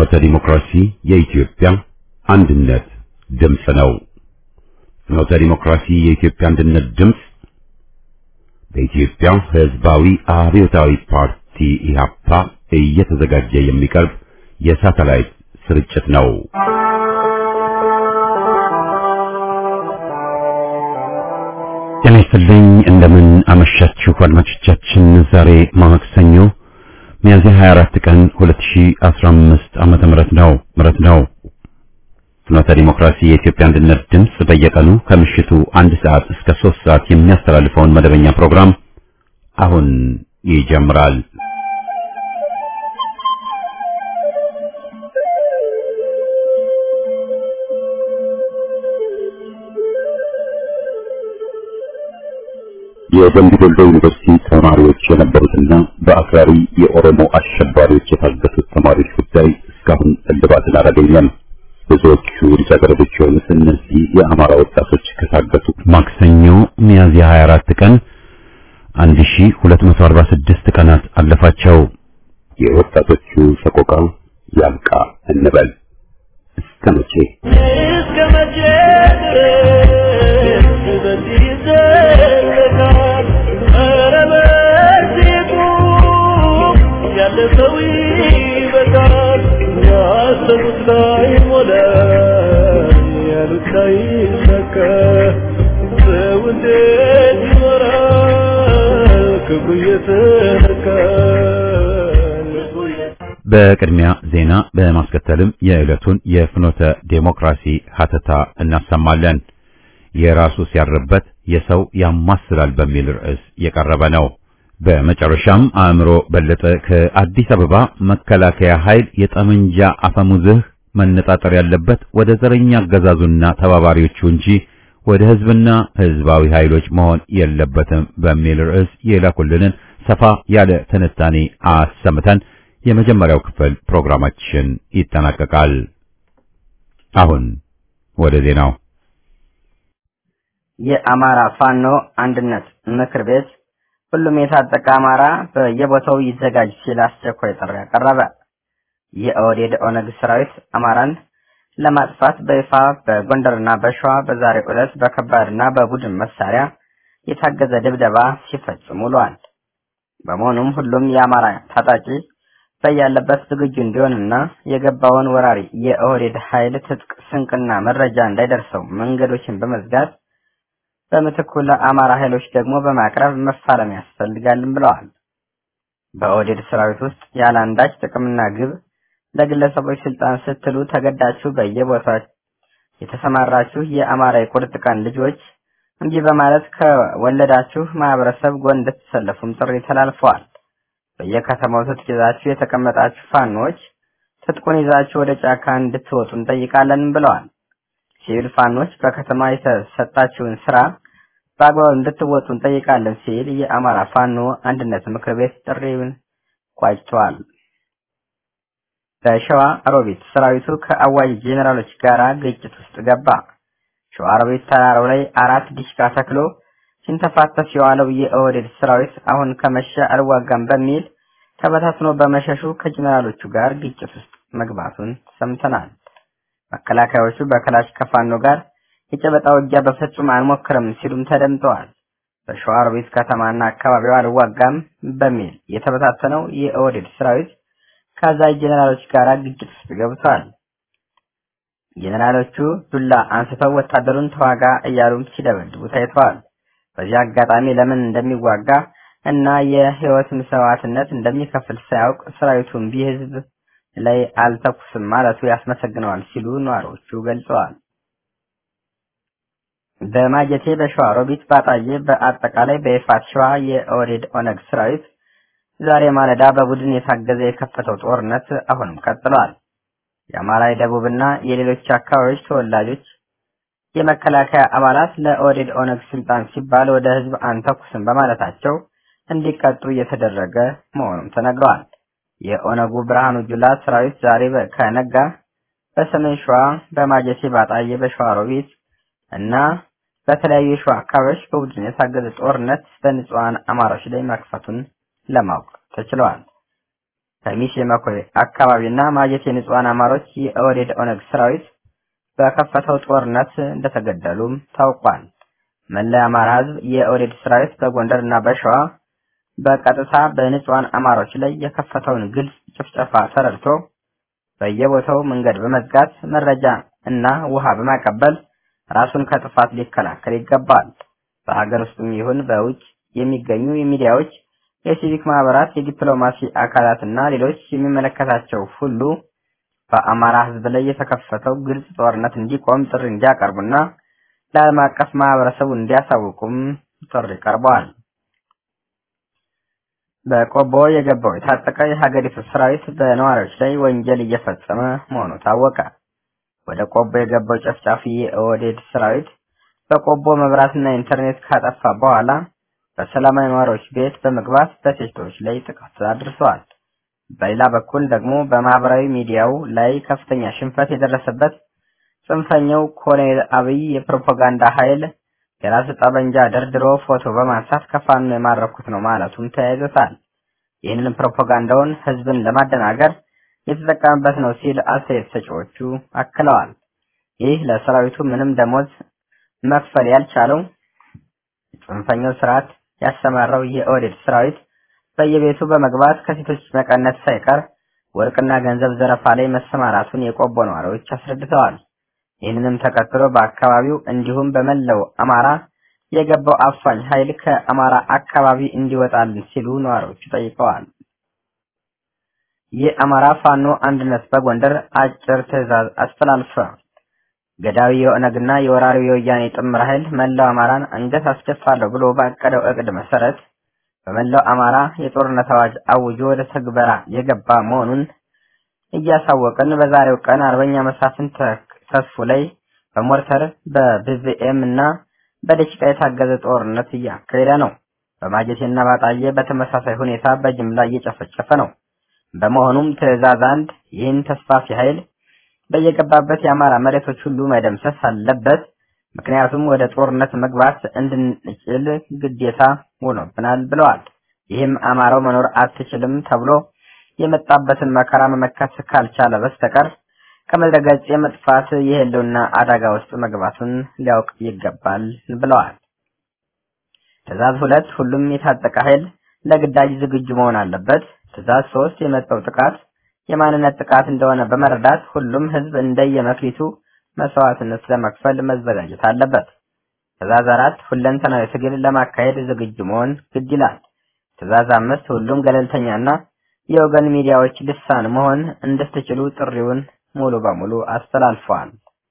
ፍኖተ ዲሞክራሲ የኢትዮጵያ አንድነት ድምፅ ነው። ፍኖተ ዲሞክራሲ የኢትዮጵያ አንድነት ድምፅ በኢትዮጵያ ሕዝባዊ አብዮታዊ ፓርቲ ኢህአፓ እየተዘጋጀ የሚቀርብ የሳተላይት ስርጭት ነው። ጤና ይስጥልኝ፣ እንደምን አመሻችሁ አድማጮቻችን። ዛሬ ማክሰኞ ሚያዝያ 24 ቀን 2015 ዓመተ ምህረት ነው። ፍኖተ ዲሞክራሲ የኢትዮጵያ አንድነት ድምፅ በየቀኑ ከምሽቱ 1 ሰዓት እስከ 3 ሰዓት የሚያስተላልፈውን መደበኛ ፕሮግራም አሁን ይጀምራል። የደምቢ ዶሎ ዩኒቨርሲቲ ተማሪዎች የነበሩትና በአክራሪ የኦሮሞ አሸባሪዎች የታገቱት ተማሪዎች ጉዳይ እስካሁን እልባትን አላገኘም። ብዙዎቹ ልጃገረዶች የሆኑት እነዚህ የአማራ ወጣቶች ከታገቱ ማክሰኞ ሚያዝያ 24 ቀን 1246 ቀናት አለፋቸው። የወጣቶቹ ሰቆቃ ያልቃ እንበል። እስከ መቼ በቅድሚያ ዜና በማስከተልም የዕለቱን የፍኖተ ዴሞክራሲ ሀተታ እናሰማለን። የራሱ ሲያርበት የሰው ያማስላል በሚል ርዕስ የቀረበ ነው። በመጨረሻም አእምሮ በለጠ ከአዲስ አበባ መከላከያ ኃይል የጠመንጃ አፈሙዝህ መነጣጠር ያለበት ወደ ዘረኛ አገዛዙና ተባባሪዎቹ እንጂ ወደ ህዝብና ህዝባዊ ኃይሎች መሆን የለበትም በሚል ርዕስ የላኩልንን ሰፋ ያለ ትንታኔ አሰምተን የመጀመሪያው ክፍል ፕሮግራማችን ይጠናቀቃል። አሁን ወደ ዜናው። የአማራ ፋኖ አንድነት ምክር ቤት ሁሉም የታጠቀ አማራ በየቦታው ይዘጋጅ ሲል አስቸኳይ ጥሪ ያቀረበ። የኦህዴድ ኦነግ ሰራዊት አማራን ለማጥፋት በይፋ በጎንደርና በሸዋ በዛሬው ዕለት በከባድና በቡድን መሳሪያ የታገዘ ድብደባ ሲፈጽም ውሏል። በመሆኑም ሁሉም የአማራ ታጣቂ በያለበት ዝግጁ እንዲሆንና የገባውን ወራሪ የኦህዴድ ኃይል ትጥቅ ስንቅና መረጃ እንዳይደርሰው መንገዶችን በመዝጋት በምትኩ ለአማራ ኃይሎች ደግሞ በማቅረብ መፋለም ያስፈልጋልም ብለዋል። በኦህዴድ ሰራዊት ውስጥ ያለ አንዳች ጥቅምና ግብ ለግለሰቦች ስልጣን ስትሉ ተገዳችሁ በየቦታው የተሰማራችሁ የአማራ የቁርጥ ቀን ልጆች እንዲህ በማለት ከወለዳችሁ ማህበረሰብ ጎን እንድትሰለፉም ጥሪ ተላልፈዋል። በየከተማው ትጥቅ ይዛችሁ የተቀመጣችሁ ፋኖች ትጥቁን ይዛችሁ ወደ ጫካ እንድትወጡ እንጠይቃለን ብለዋል። ሲቪል ፋኖች በከተማ የተሰጣችሁን ስራ በአግባቡ እንድትወጡ እንጠይቃለን ሲል የአማራ ፋኖ አንድነት ምክር ቤት ጥሪውን ቋጭቷል። በሸዋ ሮቢት ሰራዊቱ ከአዋጅ ጄኔራሎች ጋር ግጭት ውስጥ ገባ። ሸዋ ሮቢት ተራራው ላይ 4 ዲሽቃ ተክሎ ሲንተፋተፍ የዋለው የኦህዴድ ሰራዊት አሁን ከመሸ አልዋጋም በሚል ተበታትኖ በመሸሹ ከጄኔራሎቹ ጋር ግጭት ውስጥ መግባቱን ሰምተናል። መከላከያዎቹ በክላሽ ከፋኖ ጋር የጨበጣ ውጊያ በፍጹም አንሞክርም ሲሉም ተደምጠዋል። በሸዋ ሮቢት ከተማና አካባቢው አልዋጋም በሚል የተበታተነው የኦህዴድ ሰራዊት ከአዛዥ ጄኔራሎች ጋር ግጭት ውስጥ ገብቷል። ጄኔራሎቹ ዱላ አንስተው ወታደሩን ተዋጋ እያሉ ሲደበድቡ ታይተዋል። በዚህ አጋጣሚ ለምን እንደሚዋጋ እና የህይወት መስዋዕትነት እንደሚከፍል ሳያውቅ ሰራዊቱን ቢህዝብ ላይ አልተኩስም ማለቱ ያስመሰግነዋል ሲሉ ነዋሪዎቹ ገልጸዋል። በማጀቴ በሸዋ ሮቢት ባጣዬ በአጠቃላይ በይፋት ሸዋ የኦህዴድ ኦነግ ሰራዊት ዛሬ ማለዳ በቡድን የታገዘ የከፈተው ጦርነት አሁንም ቀጥሏል። የአማራ የደቡብና የሌሎች አካባቢዎች ተወላጆች የመከላከያ አባላት ለኦህዴድ ኦነግ ስልጣን ሲባል ወደ ህዝብ አንተኩስም በማለታቸው እንዲቀጡ እየተደረገ መሆኑም ተነግሯል። የኦነጉ ብርሃኑ ጁላ ሰራዊት ዛሬ ከነጋ በሰሜን ሸዋ በማጀቴ ባጣዬ በሸዋ ሮቢት እና በተለያዩ የሸዋ አካባቢዎች በቡድን የታገዘ ጦርነት በንጹሃን አማራዎች ላይ መክፈቱን ለማወቅ ተችሏል። ከሚሴ መኮይ አካባቢና ማጀቴ ንጹሃን አማሮች የኦህዴድ ኦነግ ሰራዊት በከፈተው ጦርነት እንደተገደሉም ታውቋል። መላ የአማራ ህዝብ የኦህዴድ ሰራዊት በጎንደርና በሸዋ በቀጥታ በንጹሃን አማሮች ላይ የከፈተውን ግልጽ ጭፍጨፋ ተረድቶ በየቦታው መንገድ በመዝጋት መረጃ እና ውሃ በማቀበል ራሱን ከጥፋት ሊከላከል ይገባል። በሀገር ውስጥም ይሁን በውጭ የሚገኙ ሚዲያዎች፣ የሲቪክ ማህበራት፣ የዲፕሎማሲ አካላትና ሌሎች የሚመለከታቸው ሁሉ በአማራ ህዝብ ላይ የተከፈተው ግልጽ ጦርነት እንዲቆም ጥሪ እንዲያቀርቡና ለዓለም አቀፍ ማህበረሰቡ እንዲያሳውቁም ጥሪ ቀርበዋል። በቆቦ የገባው የታጠቀ የሀገሪቱ ሰራዊት በነዋሪዎች ላይ ወንጀል እየፈጸመ መሆኑ ታወቀ። ወደ ቆቦ የገባው ጨፍጫፊ የኦህዴድ ሰራዊት በቆቦ መብራትና ኢንተርኔት ካጠፋ በኋላ በሰላማዊ ነዋሪዎች ቤት በመግባት በሴቶች ላይ ጥቃት አድርሰዋል። በሌላ በኩል ደግሞ በማህበራዊ ሚዲያው ላይ ከፍተኛ ሽንፈት የደረሰበት ጽንፈኛው ኮሎኔል አብይ የፕሮፓጋንዳ ኃይል የራስ ጠበንጃ ደርድሮ ፎቶ በማንሳት ከፋኖ የማረኩት ነው ማለቱም ተያይዞታል። ይህንን ፕሮፓጋንዳውን ህዝብን ለማደናገር የተጠቀመበት ነው ሲል አስተያየት ሰጪዎቹ አክለዋል። ይህ ለሰራዊቱ ምንም ደሞዝ መክፈል ያልቻለው ጽንፈኛው ስርዓት ያሰማራው የኦህዴድ ሰራዊት በየቤቱ በመግባት ከሴቶች መቀነት ሳይቀር ወርቅና ገንዘብ ዘረፋ ላይ መሰማራቱን የቆቦ ነዋሪዎች አስረድተዋል። ይህንንም ተከትሎ በአካባቢው እንዲሁም በመላው አማራ የገባው አፋኝ ኃይል ከአማራ አካባቢ እንዲወጣልን ሲሉ ነዋሪዎቹ ጠይቀዋል። የአማራ ፋኖ አንድነት በጎንደር አጭር ትዕዛዝ አስተላልፏል። ገዳዊ የኦነግና የወራሪው የወያኔ ጥምር ኃይል መላው አማራን አንገት አስደፋለሁ ብሎ ባቀደው እቅድ መሰረት በመላው አማራ የጦርነት አዋጅ አውጆ ወደ ተግበራ የገባ መሆኑን እያሳወቀን በዛሬው ቀን አርበኛ መሳፍንት ተስፉ ላይ በሞርተር በቢቪኤም እና በደቂቃ የታገዘ ጦርነት እያካሄደ ነው። በማጀቴና ባጣዬ በተመሳሳይ ሁኔታ በጅምላ እየጨፈጨፈ ነው። በመሆኑም ትዕዛዝ 1 ይህን ተስፋፊ ኃይል በየገባበት የአማራ መሬቶች ሁሉ መደምሰስ አለበት። ምክንያቱም ወደ ጦርነት መግባት እንድንችል ግዴታ ሆኖብናል ብለዋል። ይህም አማራው መኖር አትችልም ተብሎ የመጣበትን መከራ መመከት ካልቻለ በስተቀር ከምድረ ገጽ የመጥፋት የህልውና አደጋ ውስጥ መግባቱን ሊያውቅ ይገባል ብለዋል። ትዕዛዝ 2 ሁሉም የታጠቀ ኃይል ለግዳጅ ዝግጁ መሆን አለበት። ትዕዛዝ 3 የመጣው ጥቃት የማንነት ጥቃት እንደሆነ በመረዳት ሁሉም ህዝብ እንደየመክሊቱ መስዋዕትነት ለመክፈል መዘጋጀት አለበት። ትዕዛዝ 4 ሁለንተናዊ ትግል ለማካሄድ ዝግጁ መሆን ግድ ይላል። ትዕዛዝ 5 ሁሉም ገለልተኛና የወገን ሚዲያዎች ልሳን መሆን እንድትችሉ ጥሪውን ሙሉ በሙሉ አስተላልፈዋል።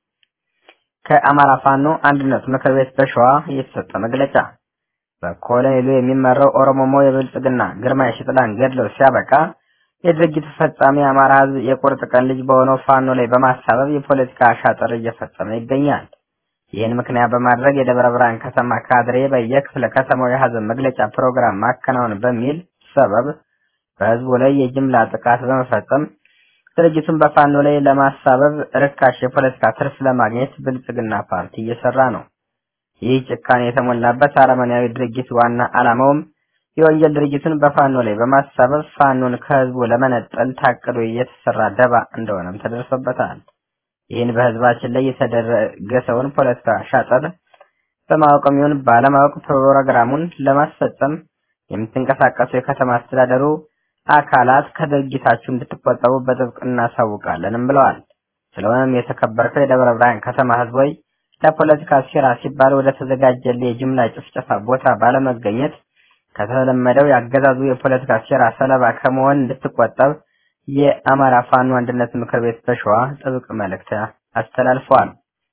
ከአማራ ፋኖ አንድነት ምክር ቤት በሸዋ የተሰጠ መግለጫ በኮሎኔሉ የሚመራው ኦሮሞሞ የብልጽግና ግርማ የሽጥላን ገድለው ሲያበቃ የድርጊቱ ፈጻሚ አማራ ህዝብ የቁርጥ ቀን ልጅ በሆነው ፋኖ ላይ በማሳበብ የፖለቲካ አሻጥር እየፈጸመ ይገኛል። ይህን ምክንያት በማድረግ የደብረ ብርሃን ከተማ ካድሬ በየክፍለ ከተማው የሀዘን መግለጫ ፕሮግራም ማከናወን በሚል ሰበብ በህዝቡ ላይ የጅምላ ጥቃት በመፈጸም ድርጅቱን በፋኖ ላይ ለማሳበብ ርካሽ የፖለቲካ ትርፍ ለማግኘት ብልጽግና ፓርቲ እየሰራ ነው። ይህ ጭካኔ የተሞላበት አረመኔያዊ ድርጊት ዋና ዓላማውም የወንጀል ድርጅቱን በፋኖ ላይ በማሳበብ ፋኖን ከህዝቡ ለመነጠል ታቅዶ የተሰራ ደባ እንደሆነም ተደርሶበታል። ይህን በህዝባችን ላይ የተደረገውን ፖለቲካ ሻጥር በማወቅም ይሁን ባለማወቅ ፕሮግራሙን ለማስፈጸም የምትንቀሳቀሱ የከተማ አስተዳደሩ አካላት ከድርጊታችሁ እንድትቆጠቡ በጥብቅ እናሳውቃለንም ብለዋል። ስለሆነም የተከበርከው የደብረ ብርሃን ከተማ ህዝብ ሆይ ለፖለቲካ ሴራ ሲባል ወደ ተዘጋጀልህ የጅምላ ጭፍጨፋ ቦታ ባለመገኘት ከተለመደው ያገዛዙ የፖለቲካ ሴራ ሰለባ ከመሆን እንድትቆጠብ የአማራ ፋኖ አንድነት ምክር ቤት በሸዋ ጥብቅ መልእክት አስተላልፈዋል።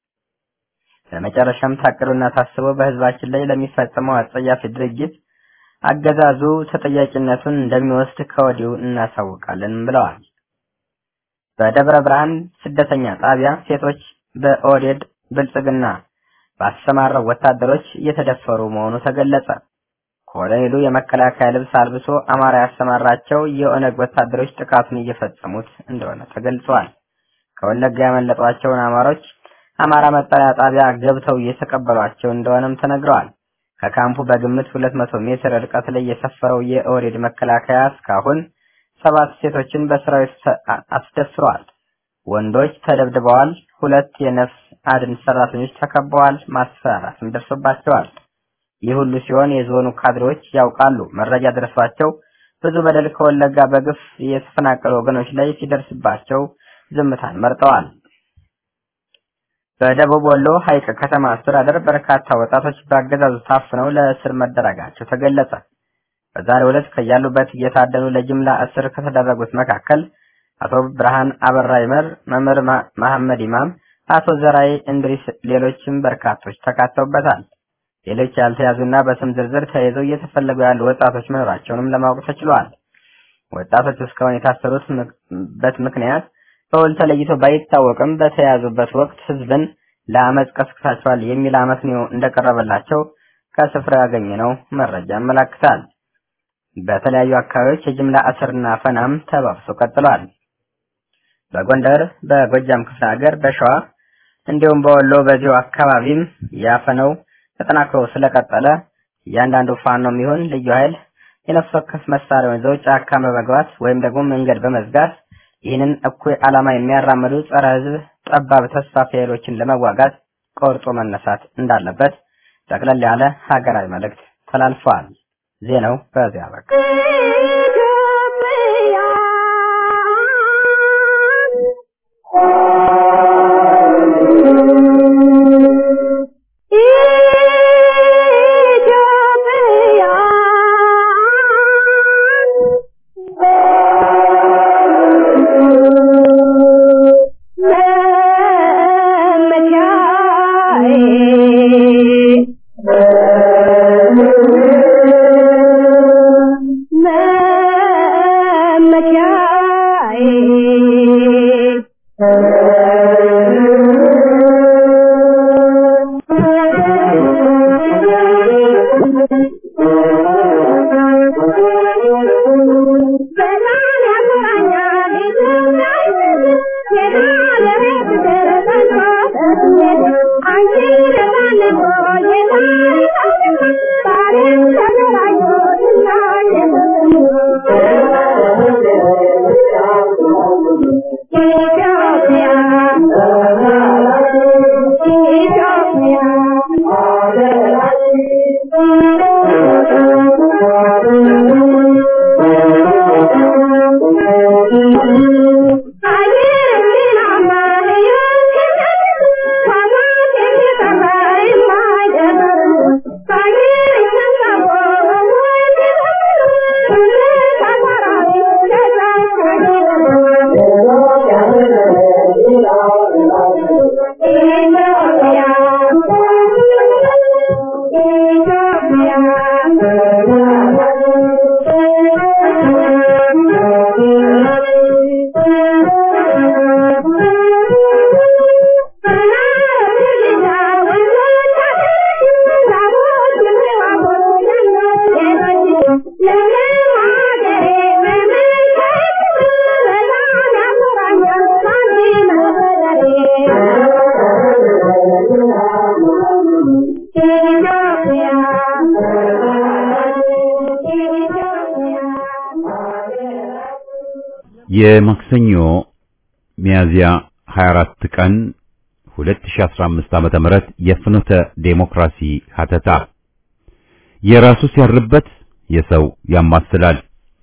በመጨረሻም ታቅዶና ታስቦ በህዝባችን ላይ ለሚፈጸመው አጸያፊ ድርጊት አገዛዙ ተጠያቂነቱን እንደሚወስድ ከወዲሁ እናሳውቃለን ብለዋል። በደብረ ብርሃን ስደተኛ ጣቢያ ሴቶች በኦህዴድ ብልጽግና ባሰማራው ወታደሮች እየተደፈሩ መሆኑ ተገለጸ። ኮሎኔሉ የመከላከያ ልብስ አልብሶ አማራ ያሰማራቸው የኦነግ ወታደሮች ጥቃቱን እየፈጸሙት እንደሆነ ተገልጿል። ከወለጋ ያመለጧቸውን አማሮች አማራ መጠለያ ጣቢያ ገብተው እየተቀበሏቸው እንደሆነም ተነግረዋል። ከካምፑ በግምት 200 ሜትር ርቀት ላይ የሰፈረው የኦህዴድ መከላከያ እስካሁን 7 ሴቶችን በሰራዊት አስደፍረዋል። ወንዶች ተደብድበዋል። 2 የነፍስ አድን ሰራተኞች ተከበዋል። ማስፈራራትም ደርሶባቸዋል። ይህ ሁሉ ሲሆን የዞኑ ካድሬዎች ያውቃሉ። መረጃ ደረሷቸው ብዙ በደል ከወለጋ በግፍ የተፈናቀሉ ወገኖች ላይ ሲደርስባቸው ዝምታን መርጠዋል። በደቡብ ወሎ ሐይቅ ከተማ አስተዳደር በርካታ ወጣቶች በአገዛዙ ታፍነው ለእስር መደረጋቸው ተገለጸ። በዛሬው ዕለት ከያሉበት እየታደኑ ለጅምላ እስር ከተደረጉት መካከል አቶ ብርሃን አበራ ይመር፣ መምህር መሐመድ ኢማም፣ አቶ ዘራይ እንድሪስ ሌሎችም በርካቶች ተካተውበታል። ሌሎች ያልተያዙና በስም ዝርዝር ተይዘው እየተፈለጉ ያሉ ወጣቶች መኖራቸውንም ለማወቅ ተችሏል። ወጣቶች እስካሁን የታሰሩበት ምክንያት በውል ተለይቶ ባይታወቅም በተያዙበት ወቅት ህዝብን ለአመጽ ቀስቅሳቸዋል የሚል አመክንዮ እንደቀረበላቸው ከስፍራ ያገኘነው መረጃ ያመለክታል። በተለያዩ አካባቢዎች የጅምላ እስርና አፈናም ተባብሶ ቀጥሏል። በጎንደር፣ በጎጃም ክፍለ ሀገር፣ በሸዋ እንዲሁም በወሎ በዚሁ አካባቢም ያፈነው ተጠናክሮ ስለቀጠለ እያንዳንዱ ፋኖም ይሁን ልዩ ኃይል የነፍስ ወከፍ መሳሪያውን ይዘው ጫካ በመግባት ወይም ደግሞ መንገድ በመዝጋት ይህንን እኩይ ዓላማ የሚያራምዱ ጸረ ህዝብ ጠባብ ተስፋፊ ኃይሎችን ለመዋጋት ቆርጦ መነሳት እንዳለበት ጠቅለል ያለ ሀገራዊ መልእክት ተላልፏል። ዜናው በዚያ በቃ። የማክሰኞ ሚያዝያ 24 ቀን 2015 ዓመተ ምህረት የፍኖተ ዴሞክራሲ ሀተታ የራሱ ሲያርበት የሰው ያማስላል።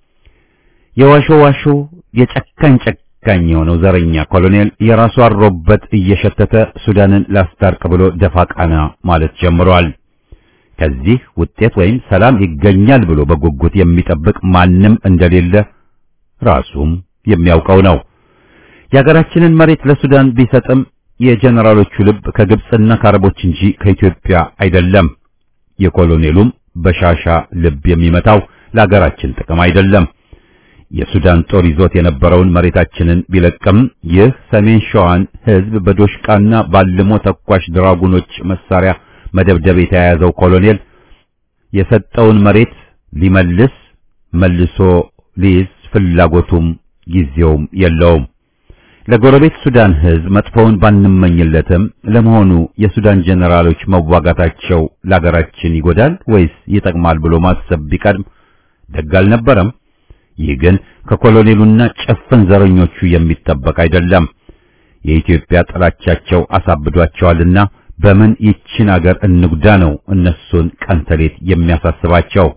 የዋሾ ዋሾ የጨካኝ ጨካኝ የሆነው ዘረኛ ኮሎኔል የራሱ አሮበት እየሸተተ ሱዳንን ላስታርቅ ብሎ ደፋ ቀና ማለት ጀምሯል። ከዚህ ውጤት ወይም ሰላም ይገኛል ብሎ በጉጉት የሚጠብቅ ማንም እንደሌለ ራሱም የሚያውቀው ነው። የሀገራችንን መሬት ለሱዳን ቢሰጥም የጀነራሎቹ ልብ ከግብጽና ከአረቦች እንጂ ከኢትዮጵያ አይደለም። የኮሎኔሉም በሻሻ ልብ የሚመታው ለሀገራችን ጥቅም አይደለም። የሱዳን ጦር ይዞት የነበረውን መሬታችንን ቢለቅም ይህ ሰሜን ሸዋን ህዝብ በዶሽቃና ባልሞ ተኳሽ ድራጉኖች መሳሪያ መደብደብ የተያያዘው ኮሎኔል የሰጠውን መሬት ሊመልስ መልሶ ሊይዝ ፍላጎቱም ጊዜውም የለውም። ለጎረቤት ሱዳን ህዝብ መጥፎውን ባንመኝለትም ለመሆኑ የሱዳን ጀነራሎች መዋጋታቸው ለሀገራችን ይጎዳል ወይስ ይጠቅማል ብሎ ማሰብ ቢቀድም ደግ አልነበረም? ይህ ግን ከኮሎኔሉና ጭፍን ዘረኞቹ የሚጠበቅ አይደለም። የኢትዮጵያ ጥላቻቸው አሳብዷቸዋልና በምን ይችን አገር እንጉዳ ነው እነሱን ቀንተሌት የሚያሳስባቸው።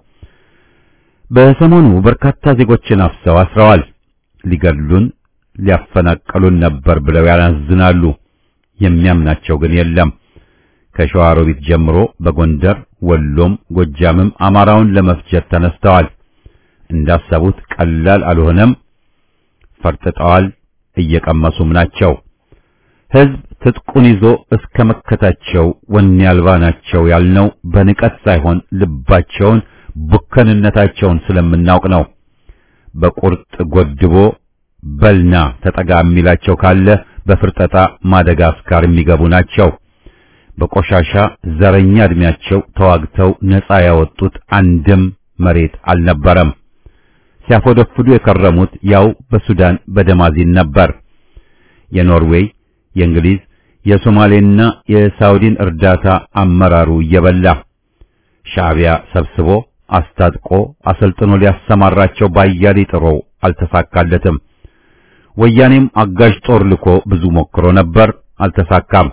በሰሞኑ በርካታ ዜጎችን አፍሰው አስረዋል። ሊገድሉን ሊያፈናቀሉን ነበር ብለው ያናዝናሉ። የሚያምናቸው ግን የለም። ከሸዋሮቢት ጀምሮ በጎንደር ወሎም ጎጃምም አማራውን ለመፍጀት ተነስተዋል። እንዳሰቡት ቀላል አልሆነም። ፈርጥጠዋል፣ እየቀመሱም ናቸው። ሕዝብ ትጥቁን ይዞ እስከ መከታቸው ወኔ አልባ ናቸው ያልነው በንቀት ሳይሆን ልባቸውን ቡከንነታቸውን ስለምናውቅ ነው። በቁርጥ ጎድቦ በልና ተጠጋ የሚላቸው ካለ በፍርጠጣ ማደጋስካር የሚገቡ ናቸው። በቆሻሻ ዘረኛ እድሜያቸው ተዋግተው ነፃ ያወጡት አንድም መሬት አልነበረም። ሲያፎደፍዱ የከረሙት ያው በሱዳን በደማዚን ነበር። የኖርዌይ፣ የእንግሊዝ፣ የሶማሌና የሳውዲን እርዳታ አመራሩ እየበላ ሻዕቢያ ሰብስቦ አስታጥቆ አሰልጥኖ ሊያሰማራቸው ባያሌ ጥሮ አልተሳካለትም። ወያኔም አጋዥ ጦር ልኮ ብዙ ሞክሮ ነበር፣ አልተሳካም።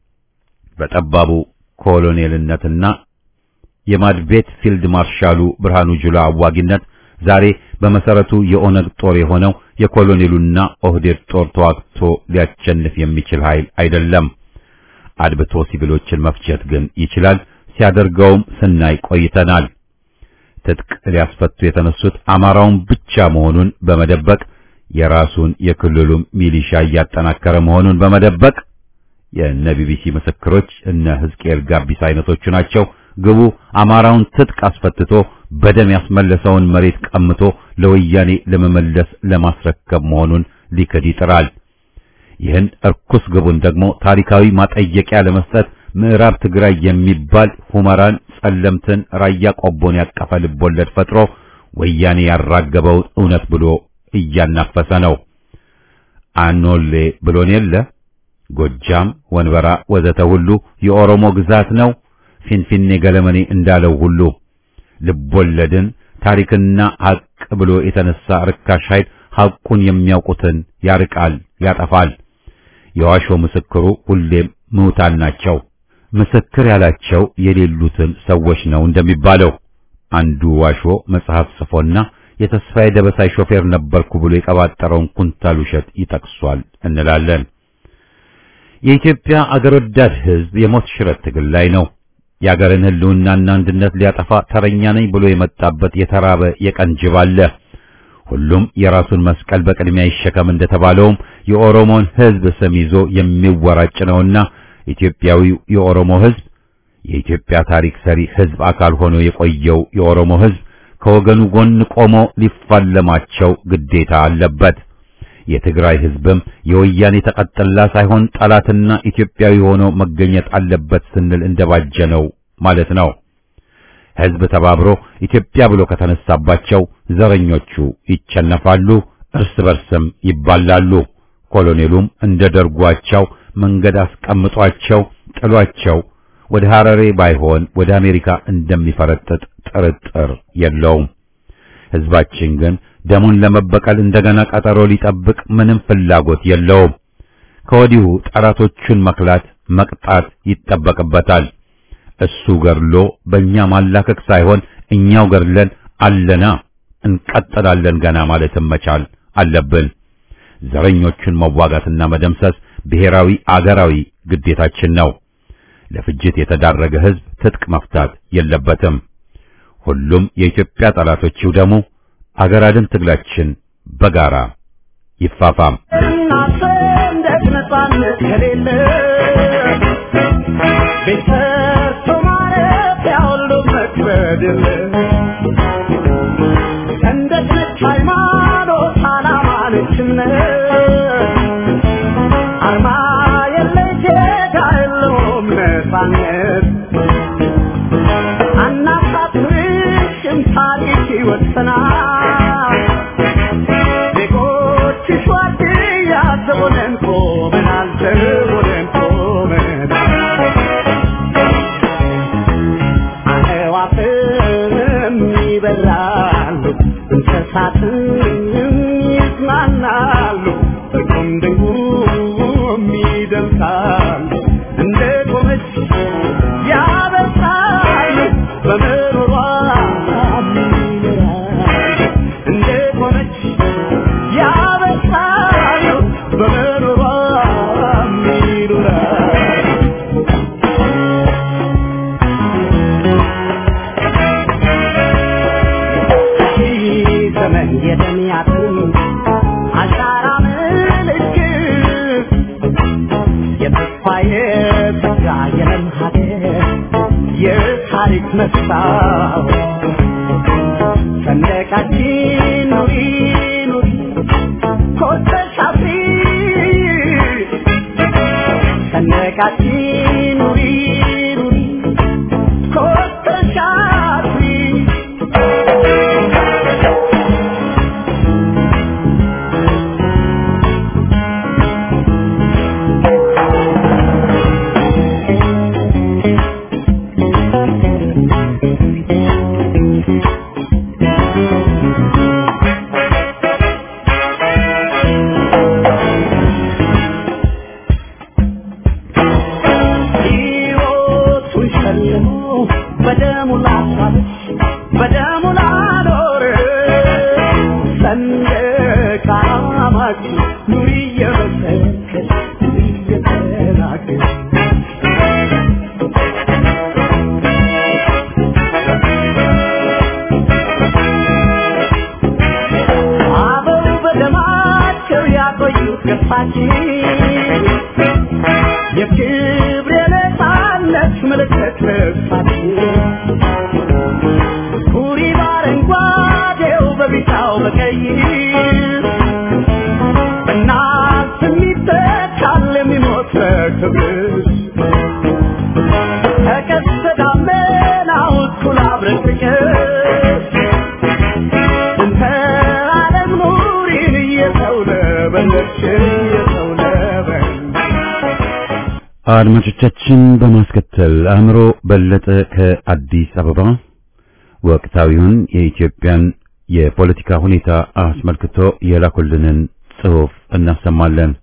በጠባቡ ኮሎኔልነትና የማድቤት ፊልድ ማርሻሉ ብርሃኑ ጁላ አዋጊነት ዛሬ በመሰረቱ የኦነግ ጦር የሆነው የኮሎኔሉና ኦህዴድ ጦር ተዋግቶ ሊያሸንፍ የሚችል ኃይል አይደለም። አድብቶ ሲቪሎችን መፍጀት ግን ይችላል። ሲያደርገውም ስናይ ቆይተናል። ትጥቅ ሊያስፈቱ የተነሱት አማራውን ብቻ መሆኑን በመደበቅ የራሱን የክልሉም ሚሊሻ እያጠናከረ መሆኑን በመደበቅ የነ ቢቢሲ ምስክሮች እነ ሕዝቅኤል ጋቢስ አይነቶቹ ናቸው። ግቡ አማራውን ትጥቅ አስፈትቶ በደም ያስመለሰውን መሬት ቀምቶ ለወያኔ ለመመለስ ለማስረከብ መሆኑን ሊክድ ይጥራል። ይህን እርኩስ ግቡን ደግሞ ታሪካዊ ማጠየቂያ ለመስጠት ምዕራብ ትግራይ የሚባል ሁመራን፣ ጸለምትን፣ ራያ ቆቦን ያቀፈ ልቦለድ ፈጥሮ ወያኔ ያራገበው እውነት ብሎ እያናፈሰ ነው። አኖሌ ብሎን የለ ጎጃም፣ ወንበራ ወዘተ ሁሉ የኦሮሞ ግዛት ነው። ፊንፊኔ ገለመኔ እንዳለው ሁሉ ልቦለድን ታሪክና ሐቅ ብሎ የተነሳ ርካሽ ኃይል ሐቁን የሚያውቁትን ያርቃል፣ ያጠፋል። የዋሾ ምስክሩ ሁሌም ምሁታን ናቸው። ምስክር ያላቸው የሌሉትን ሰዎች ነው እንደሚባለው። አንዱ ዋሾ መጽሐፍ ጽፎና የተስፋዬ ደበሳይ ሾፌር ነበርኩ ብሎ የቀባጠረውን ኩንታል ውሸት ይጠቅሷል እንላለን። የኢትዮጵያ አገር ወዳድ ሕዝብ የሞት ሽረት ትግል ላይ ነው። የአገርን ህልውናና አንድነት ሊያጠፋ ተረኛ ነኝ ብሎ የመጣበት የተራበ የቀን ጅብ አለ። ሁሉም የራሱን መስቀል በቅድሚያ ይሸከም እንደተባለውም የኦሮሞን ሕዝብ ስም ይዞ የሚወራጭ ነውና ኢትዮጵያዊው የኦሮሞ ሕዝብ የኢትዮጵያ ታሪክ ሰሪ ሕዝብ አካል ሆኖ የቆየው የኦሮሞ ሕዝብ ከወገኑ ጎን ቆሞ ሊፋለማቸው ግዴታ አለበት። የትግራይ ሕዝብም የወያኔ ተቀጥላ ሳይሆን ጠላትና ኢትዮጵያዊ ሆኖ መገኘት አለበት ስንል እንደባጀነው ማለት ነው። ሕዝብ ተባብሮ ኢትዮጵያ ብሎ ከተነሳባቸው ዘረኞቹ ይቸነፋሉ፣ እርስ በርስም ይባላሉ። ኮሎኔሉም እንደ ደርጓቸው መንገድ አስቀምጧቸው ጥሏቸው ወደ ሐረሬ ባይሆን ወደ አሜሪካ እንደሚፈረጥጥ ጥርጥር የለውም። ሕዝባችን ግን ደሙን ለመበቀል እንደገና ቀጠሮ ሊጠብቅ ምንም ፍላጎት የለውም። ከወዲሁ ጠላቶቹን መክላት መቅጣት ይጠበቅበታል። እሱ ገርሎ በእኛ ማላከክ ሳይሆን እኛው ገርለን አለና እንቀጥላለን ገና ማለትም መቻል አለብን። ዘረኞቹን መዋጋትና መደምሰስ ብሔራዊ አገራዊ ግዴታችን ነው። ለፍጅት የተዳረገ ሕዝብ ትጥቅ መፍታት የለበትም። ሁሉም የኢትዮጵያ ጠላቶች ይውደሙ። አገር አድን ትግላችን በጋራ ይፋፋም። Satin የፊት መስታወት ሰንደቃችን ኑሪ ኑሪ ኮርተሽ አፍሪ ሰንደቃችን ኑሪ ኑሪ ኮርተሽ አፍሪ አድማጮቻችን በማስከተል አእምሮ በለጠ ከአዲስ አበባ ወቅታዊውን የኢትዮጵያን የፖለቲካ ሁኔታ አስመልክቶ የላኩልንን ጽሑፍ እናሰማለን።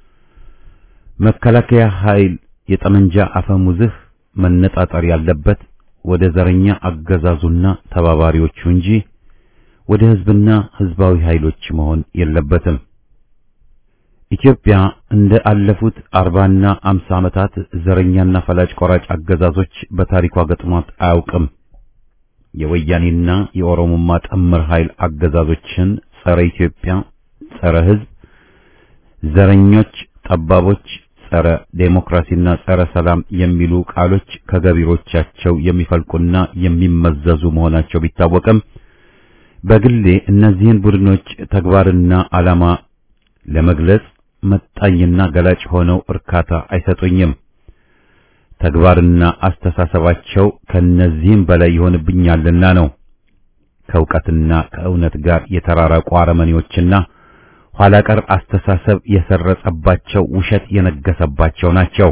መከላከያ ኃይል የጠመንጃ አፈሙዝህ መነጣጠር ያለበት ወደ ዘረኛ አገዛዙና ተባባሪዎቹ እንጂ ወደ ህዝብና ህዝባዊ ኃይሎች መሆን የለበትም። ኢትዮጵያ እንደ አለፉት 40ና 50 ዓመታት ዘረኛና ፈላጭ ቆራጭ አገዛዞች በታሪኳ ገጥሟት አያውቅም። የወያኔና የኦሮሞማ ጥምር ኃይል አገዛዞችን ጸረ ኢትዮጵያ፣ ጸረ ህዝብ፣ ዘረኞች፣ ጠባቦች፣ ጸረ ዴሞክራሲና ጸረ ሰላም የሚሉ ቃሎች ከገቢሮቻቸው የሚፈልቁና የሚመዘዙ መሆናቸው ቢታወቅም በግሌ እነዚህን ቡድኖች ተግባርና ዓላማ ለመግለጽ መጣኝና ገላጭ ሆነው እርካታ አይሰጡኝም። ተግባርና አስተሳሰባቸው ከነዚህም በላይ ይሆንብኛልና ነው። ከእውቀትና ከእውነት ጋር የተራራቁ አረመኔዎችና ኋላ ቀር አስተሳሰብ የሰረጸባቸው ውሸት የነገሰባቸው ናቸው።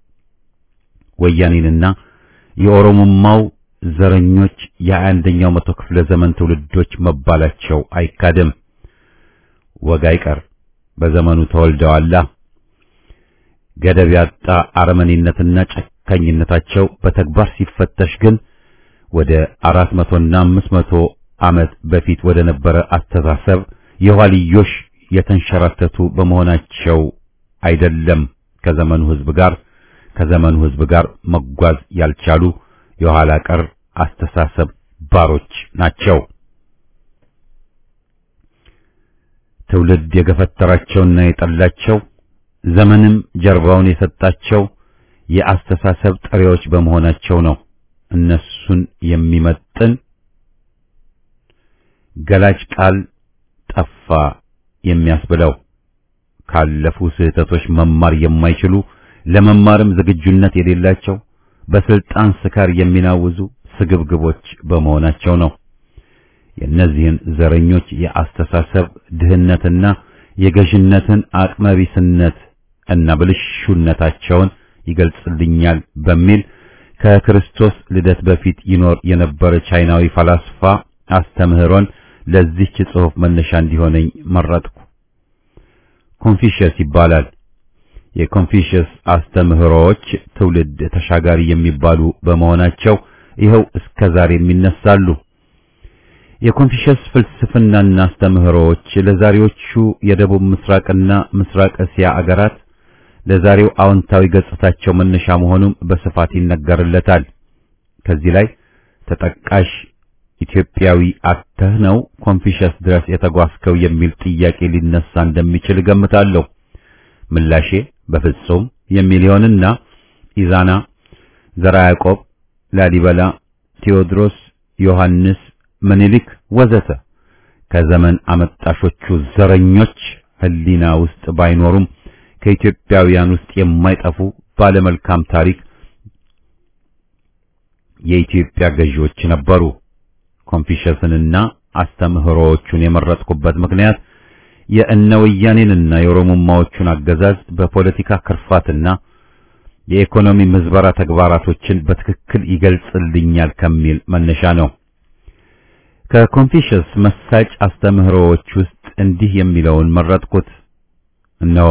ወያኔንና የኦሮሞማው ዘረኞች የ21ኛው መቶ ክፍለ ዘመን ትውልዶች መባላቸው አይካድም። ወግ አይቀር በዘመኑ ተወልደዋላ። ገደብ ያጣ አረመኔነትና ጨካኝነታቸው በተግባር ሲፈተሽ ግን ወደ 400 እና 500 ዓመት በፊት ወደ ነበረ አስተሳሰብ የኋልዮሽ የተንሸራተቱ በመሆናቸው አይደለም ከዘመኑ ህዝብ ጋር መጓዝ ያልቻሉ የኋላ ቀር አስተሳሰብ ባሮች ናቸው። ትውልድ የገፈተራቸውና የጠላቸው ዘመንም ጀርባውን የሰጣቸው የአስተሳሰብ ጥሬዎች በመሆናቸው ነው። እነሱን የሚመጥን ገላጭ ቃል ጠፋ የሚያስብለው። ካለፉ ስህተቶች መማር የማይችሉ ለመማርም ዝግጁነት የሌላቸው በስልጣን ስካር የሚናውዙ ስግብግቦች በመሆናቸው ነው። የእነዚህን ዘረኞች የአስተሳሰብ ድህነትና የገዥነትን አቅመቢስነት እና ብልሹነታቸውን ይገልጽልኛል በሚል ከክርስቶስ ልደት በፊት ይኖር የነበረ ቻይናዊ ፈላስፋ አስተምህሮን ለዚህች ጽሑፍ መነሻ እንዲሆነኝ መረጥኩ። ኮንፊሽየስ ይባላል። የኮንፊሽየስ አስተምህሮዎች ትውልድ ተሻጋሪ የሚባሉ በመሆናቸው ይኸው እስከዛሬ የሚነሳሉ። የኮንፊሽየስ ፍልስፍናና አስተምህሮዎች ለዛሬዎቹ የደቡብ ምስራቅና ምስራቅ እስያ አገራት ለዛሬው አዎንታዊ ገጽታቸው መነሻ መሆኑም በስፋት ይነገርለታል። ከዚህ ላይ ተጠቃሽ ኢትዮጵያዊ አተህ ነው ኮንፊሽየስ ድረስ የተጓዝከው የሚል ጥያቄ ሊነሳ እንደሚችል ገምታለሁ። ምላሼ በፍጹም የሚል ይሆንና ኢዛና፣ ዘራ ያዕቆብ፣ ላሊበላ፣ ቴዎድሮስ፣ ዮሐንስ፣ ምኒልክ ወዘተ ከዘመን አመጣሾቹ ዘረኞች ህሊና ውስጥ ባይኖሩም ከኢትዮጵያውያን ውስጥ የማይጠፉ ባለመልካም ታሪክ የኢትዮጵያ ገዢዎች ነበሩ። ኮንፊሸስንና አስተምህሮዎቹን የመረጥኩበት ምክንያት የእነ ወያኔንና የኦሮሞማዎቹን አገዛዝ በፖለቲካ ክርፋትና የኢኮኖሚ ምዝበራ ተግባራቶችን በትክክል ይገልጽልኛል ከሚል መነሻ ነው። ከኮንፊሸስ መሳጭ አስተምህሮዎች ውስጥ እንዲህ የሚለውን መረጥኩት። እነሆ።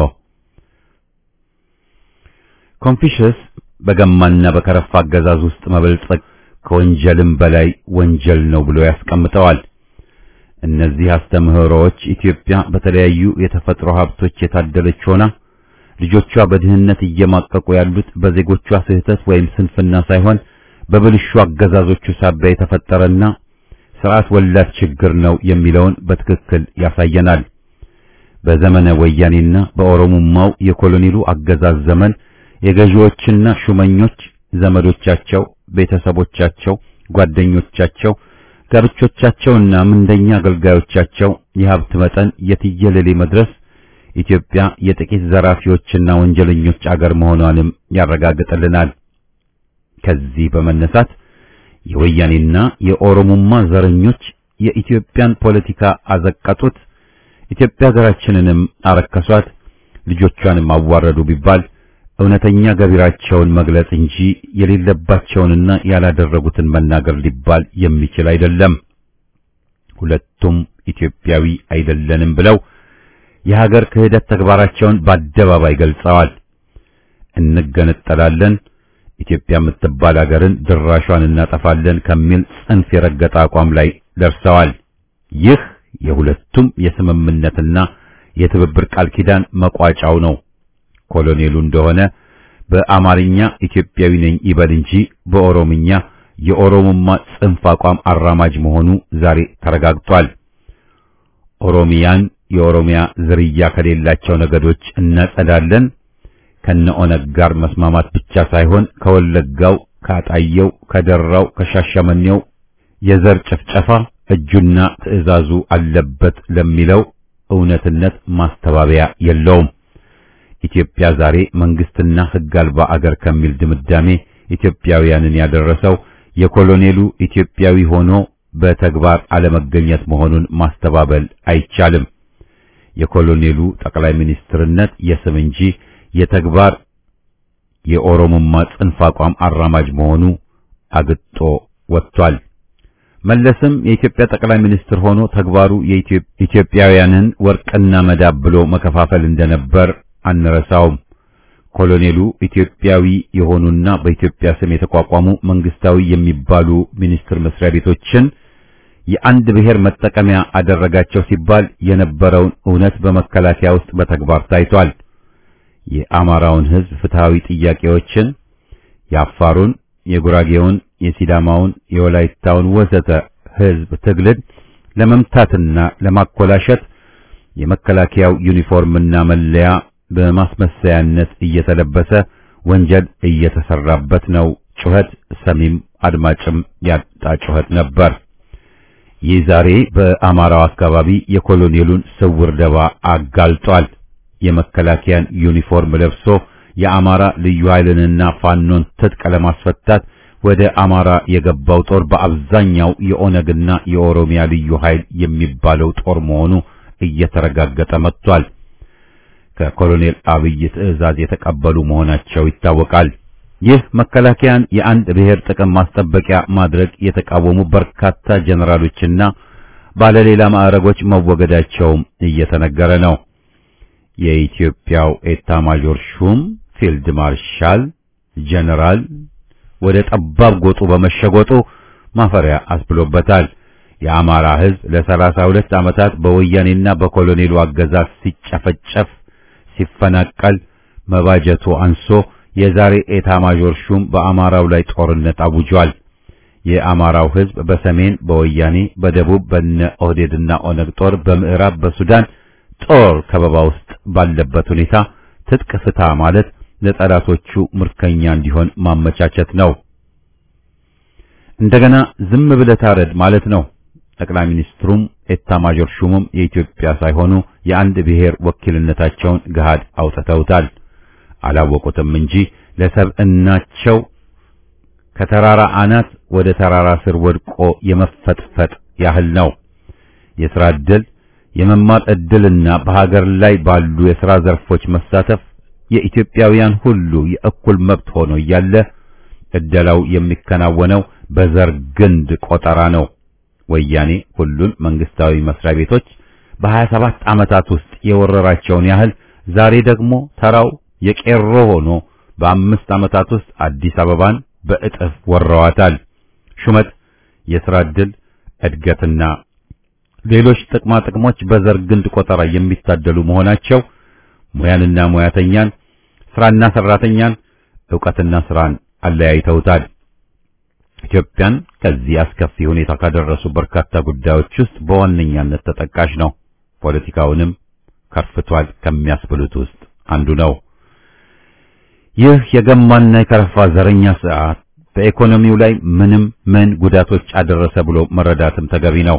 ኮንፊሸስ በገማና በከረፋ አገዛዝ ውስጥ መበልጸግ ከወንጀልም በላይ ወንጀል ነው ብሎ ያስቀምጠዋል። እነዚህ አስተምህሮዎች ኢትዮጵያ በተለያዩ የተፈጥሮ ሀብቶች የታደለች ሆና ልጆቿ በድህነት እየማቀቁ ያሉት በዜጎቿ ስህተት ወይም ስንፍና ሳይሆን በብልሹ አገዛዞቹ ሳቢያ የተፈጠረና ስርዓት ወላድ ችግር ነው የሚለውን በትክክል ያሳየናል። በዘመነ ወያኔና በኦሮሞማው የኮሎኔሉ አገዛዝ ዘመን የገዢዎችና ሹመኞች ዘመዶቻቸው፣ ቤተሰቦቻቸው፣ ጓደኞቻቸው፣ ጋብቾቻቸውና ምንደኛ አገልጋዮቻቸው የሀብት መጠን የትየለሌ መድረስ ኢትዮጵያ የጥቂት ዘራፊዎችና ወንጀለኞች አገር መሆኗንም ያረጋግጥልናል። ከዚህ በመነሳት የወያኔና የኦሮሞማ ዘረኞች የኢትዮጵያን ፖለቲካ አዘቀጡት፣ ኢትዮጵያ ሀገራችንንም አረከሷት፣ ልጆቿንም አዋረዱ ቢባል እውነተኛ ገቢራቸውን መግለጽ እንጂ የሌለባቸውንና ያላደረጉትን መናገር ሊባል የሚችል አይደለም። ሁለቱም ኢትዮጵያዊ አይደለንም ብለው የሀገር ክህደት ተግባራቸውን በአደባባይ ገልጸዋል። እንገነጠላለን፣ ኢትዮጵያ የምትባል ሀገርን ድራሿን እናጠፋለን ከሚል ጽንፍ የረገጠ አቋም ላይ ደርሰዋል። ይህ የሁለቱም የስምምነትና የትብብር ቃል ኪዳን መቋጫው ነው። ኮሎኔሉ እንደሆነ በአማርኛ ኢትዮጵያዊ ነኝ ይበል እንጂ በኦሮምኛ የኦሮሞማ ጽንፍ አቋም አራማጅ መሆኑ ዛሬ ተረጋግጧል። ኦሮሚያን የኦሮሚያ ዝርያ ከሌላቸው ነገዶች እናጸዳለን፣ ከነኦነግ ጋር መስማማት ብቻ ሳይሆን ከወለጋው፣ ካጣየው፣ ከደራው፣ ከሻሸመኔው የዘር ጭፍጨፋ እጁና ትዕዛዙ አለበት ለሚለው እውነትነት ማስተባበያ የለውም። ኢትዮጵያ ዛሬ መንግስትና ሕግ አልባ አገር ከሚል ድምዳሜ ኢትዮጵያውያንን ያደረሰው የኮሎኔሉ ኢትዮጵያዊ ሆኖ በተግባር አለመገኘት መሆኑን ማስተባበል አይቻልም። የኮሎኔሉ ጠቅላይ ሚኒስትርነት የስም እንጂ የተግባር የኦሮሞማ ጽንፍ አቋም አራማጅ መሆኑ አግጦ ወጥቷል። መለስም የኢትዮጵያ ጠቅላይ ሚኒስትር ሆኖ ተግባሩ የኢትዮጵያውያንን ወርቅና መዳብ ብሎ መከፋፈል እንደነበር አንረሳውም። ኮሎኔሉ ኢትዮጵያዊ የሆኑና በኢትዮጵያ ስም የተቋቋሙ መንግስታዊ የሚባሉ ሚኒስቴር መስሪያ ቤቶችን የአንድ ብሔር መጠቀሚያ አደረጋቸው ሲባል የነበረውን እውነት በመከላከያ ውስጥ በተግባር ታይቷል። የአማራውን ሕዝብ ፍትሃዊ ጥያቄዎችን፣ የአፋሩን፣ የጉራጌውን፣ የሲዳማውን፣ የወላይታውን ወዘተ ሕዝብ ትግልን ለመምታትና ለማኮላሸት የመከላከያው ዩኒፎርምና መለያ በማስመሰያነት እየተለበሰ ወንጀል እየተሰራበት ነው። ጩኸት ሰሚም አድማጭም ያጣ ጩኸት ነበር። ይህ ዛሬ በአማራው አካባቢ የኮሎኔሉን ስውር ደባ አጋልጧል። የመከላከያን ዩኒፎርም ለብሶ የአማራ ልዩ ኃይልንና ፋኖን ትጥቅ ለማስፈታት ወደ አማራ የገባው ጦር በአብዛኛው የኦነግና የኦሮሚያ ልዩ ኃይል የሚባለው ጦር መሆኑ እየተረጋገጠ መጥቷል። ከኮሎኔል አብይ ትዕዛዝ የተቀበሉ መሆናቸው ይታወቃል። ይህ መከላከያን የአንድ ብሔር ጥቅም ማስጠበቂያ ማድረግ የተቃወሙ በርካታ ጀነራሎችና ባለሌላ ማዕረጎች መወገዳቸውም እየተነገረ ነው። የኢትዮጵያው ኤታ ማጆር ሹም ፊልድ ማርሻል ጀነራል ወደ ጠባብ ጎጡ በመሸጎጡ ማፈሪያ አስብሎበታል። የአማራ ሕዝብ ለ32 ዓመታት በወያኔና በኮሎኔሉ አገዛዝ ሲጨፈጨፍ ሲፈናቀል መባጀቱ አንሶ የዛሬ ኤታ ማጆር ሹም በአማራው ላይ ጦርነት አውጇል። የአማራው ሕዝብ በሰሜን በወያኔ በደቡብ በነ ኦህዴድና ኦነግ ጦር በምዕራብ በሱዳን ጦር ከበባ ውስጥ ባለበት ሁኔታ ትጥቅ ፍታ ማለት ለጠላቶቹ ምርኮኛ እንዲሆን ማመቻቸት ነው። እንደገና ዝም ብለህ ታረድ ማለት ነው። ጠቅላይ ሚኒስትሩም ኤታ ማጆር ሹሙም የኢትዮጵያ ሳይሆኑ የአንድ ብሔር ወኪልነታቸውን ገሃድ አውጥተውታል። አላወቁትም እንጂ ለሰብዕናቸው ከተራራ አናት ወደ ተራራ ስር ወድቆ የመፈጥፈጥ ያህል ነው። የሥራ ዕድል፣ የመማር ዕድልና በሀገር ላይ ባሉ የሥራ ዘርፎች መሳተፍ የኢትዮጵያውያን ሁሉ የእኩል መብት ሆኖ እያለ ዕደላው የሚከናወነው በዘር ግንድ ቆጠራ ነው። ወያኔ ሁሉን መንግስታዊ መስሪያ ቤቶች በ27 ዓመታት ውስጥ የወረራቸውን ያህል ዛሬ ደግሞ ተራው የቄሮ ሆኖ በ5 ዓመታት ውስጥ አዲስ አበባን በእጥፍ ወረዋታል። ሹመት፣ የሥራ ዕድል፣ እድገትና ሌሎች ጥቅማ ጥቅሞች በዘር ግንድ ቆጠራ የሚታደሉ መሆናቸው ሙያንና ሙያተኛን፣ ስራና ሰራተኛን፣ ዕውቀትና ስራን አለያይተውታል። ኢትዮጵያን ከዚህ አስከፊ ሁኔታ ካደረሱ በርካታ ጉዳዮች ውስጥ በዋነኛነት ተጠቃሽ ነው። ፖለቲካውንም ከርፍቷል ከሚያስብሉት ውስጥ አንዱ ነው። ይህ የገማና የከረፋ ዘረኛ ስርዓት በኢኮኖሚው ላይ ምን ጉዳቶች አደረሰ ብሎ መረዳትም ተገቢ ነው።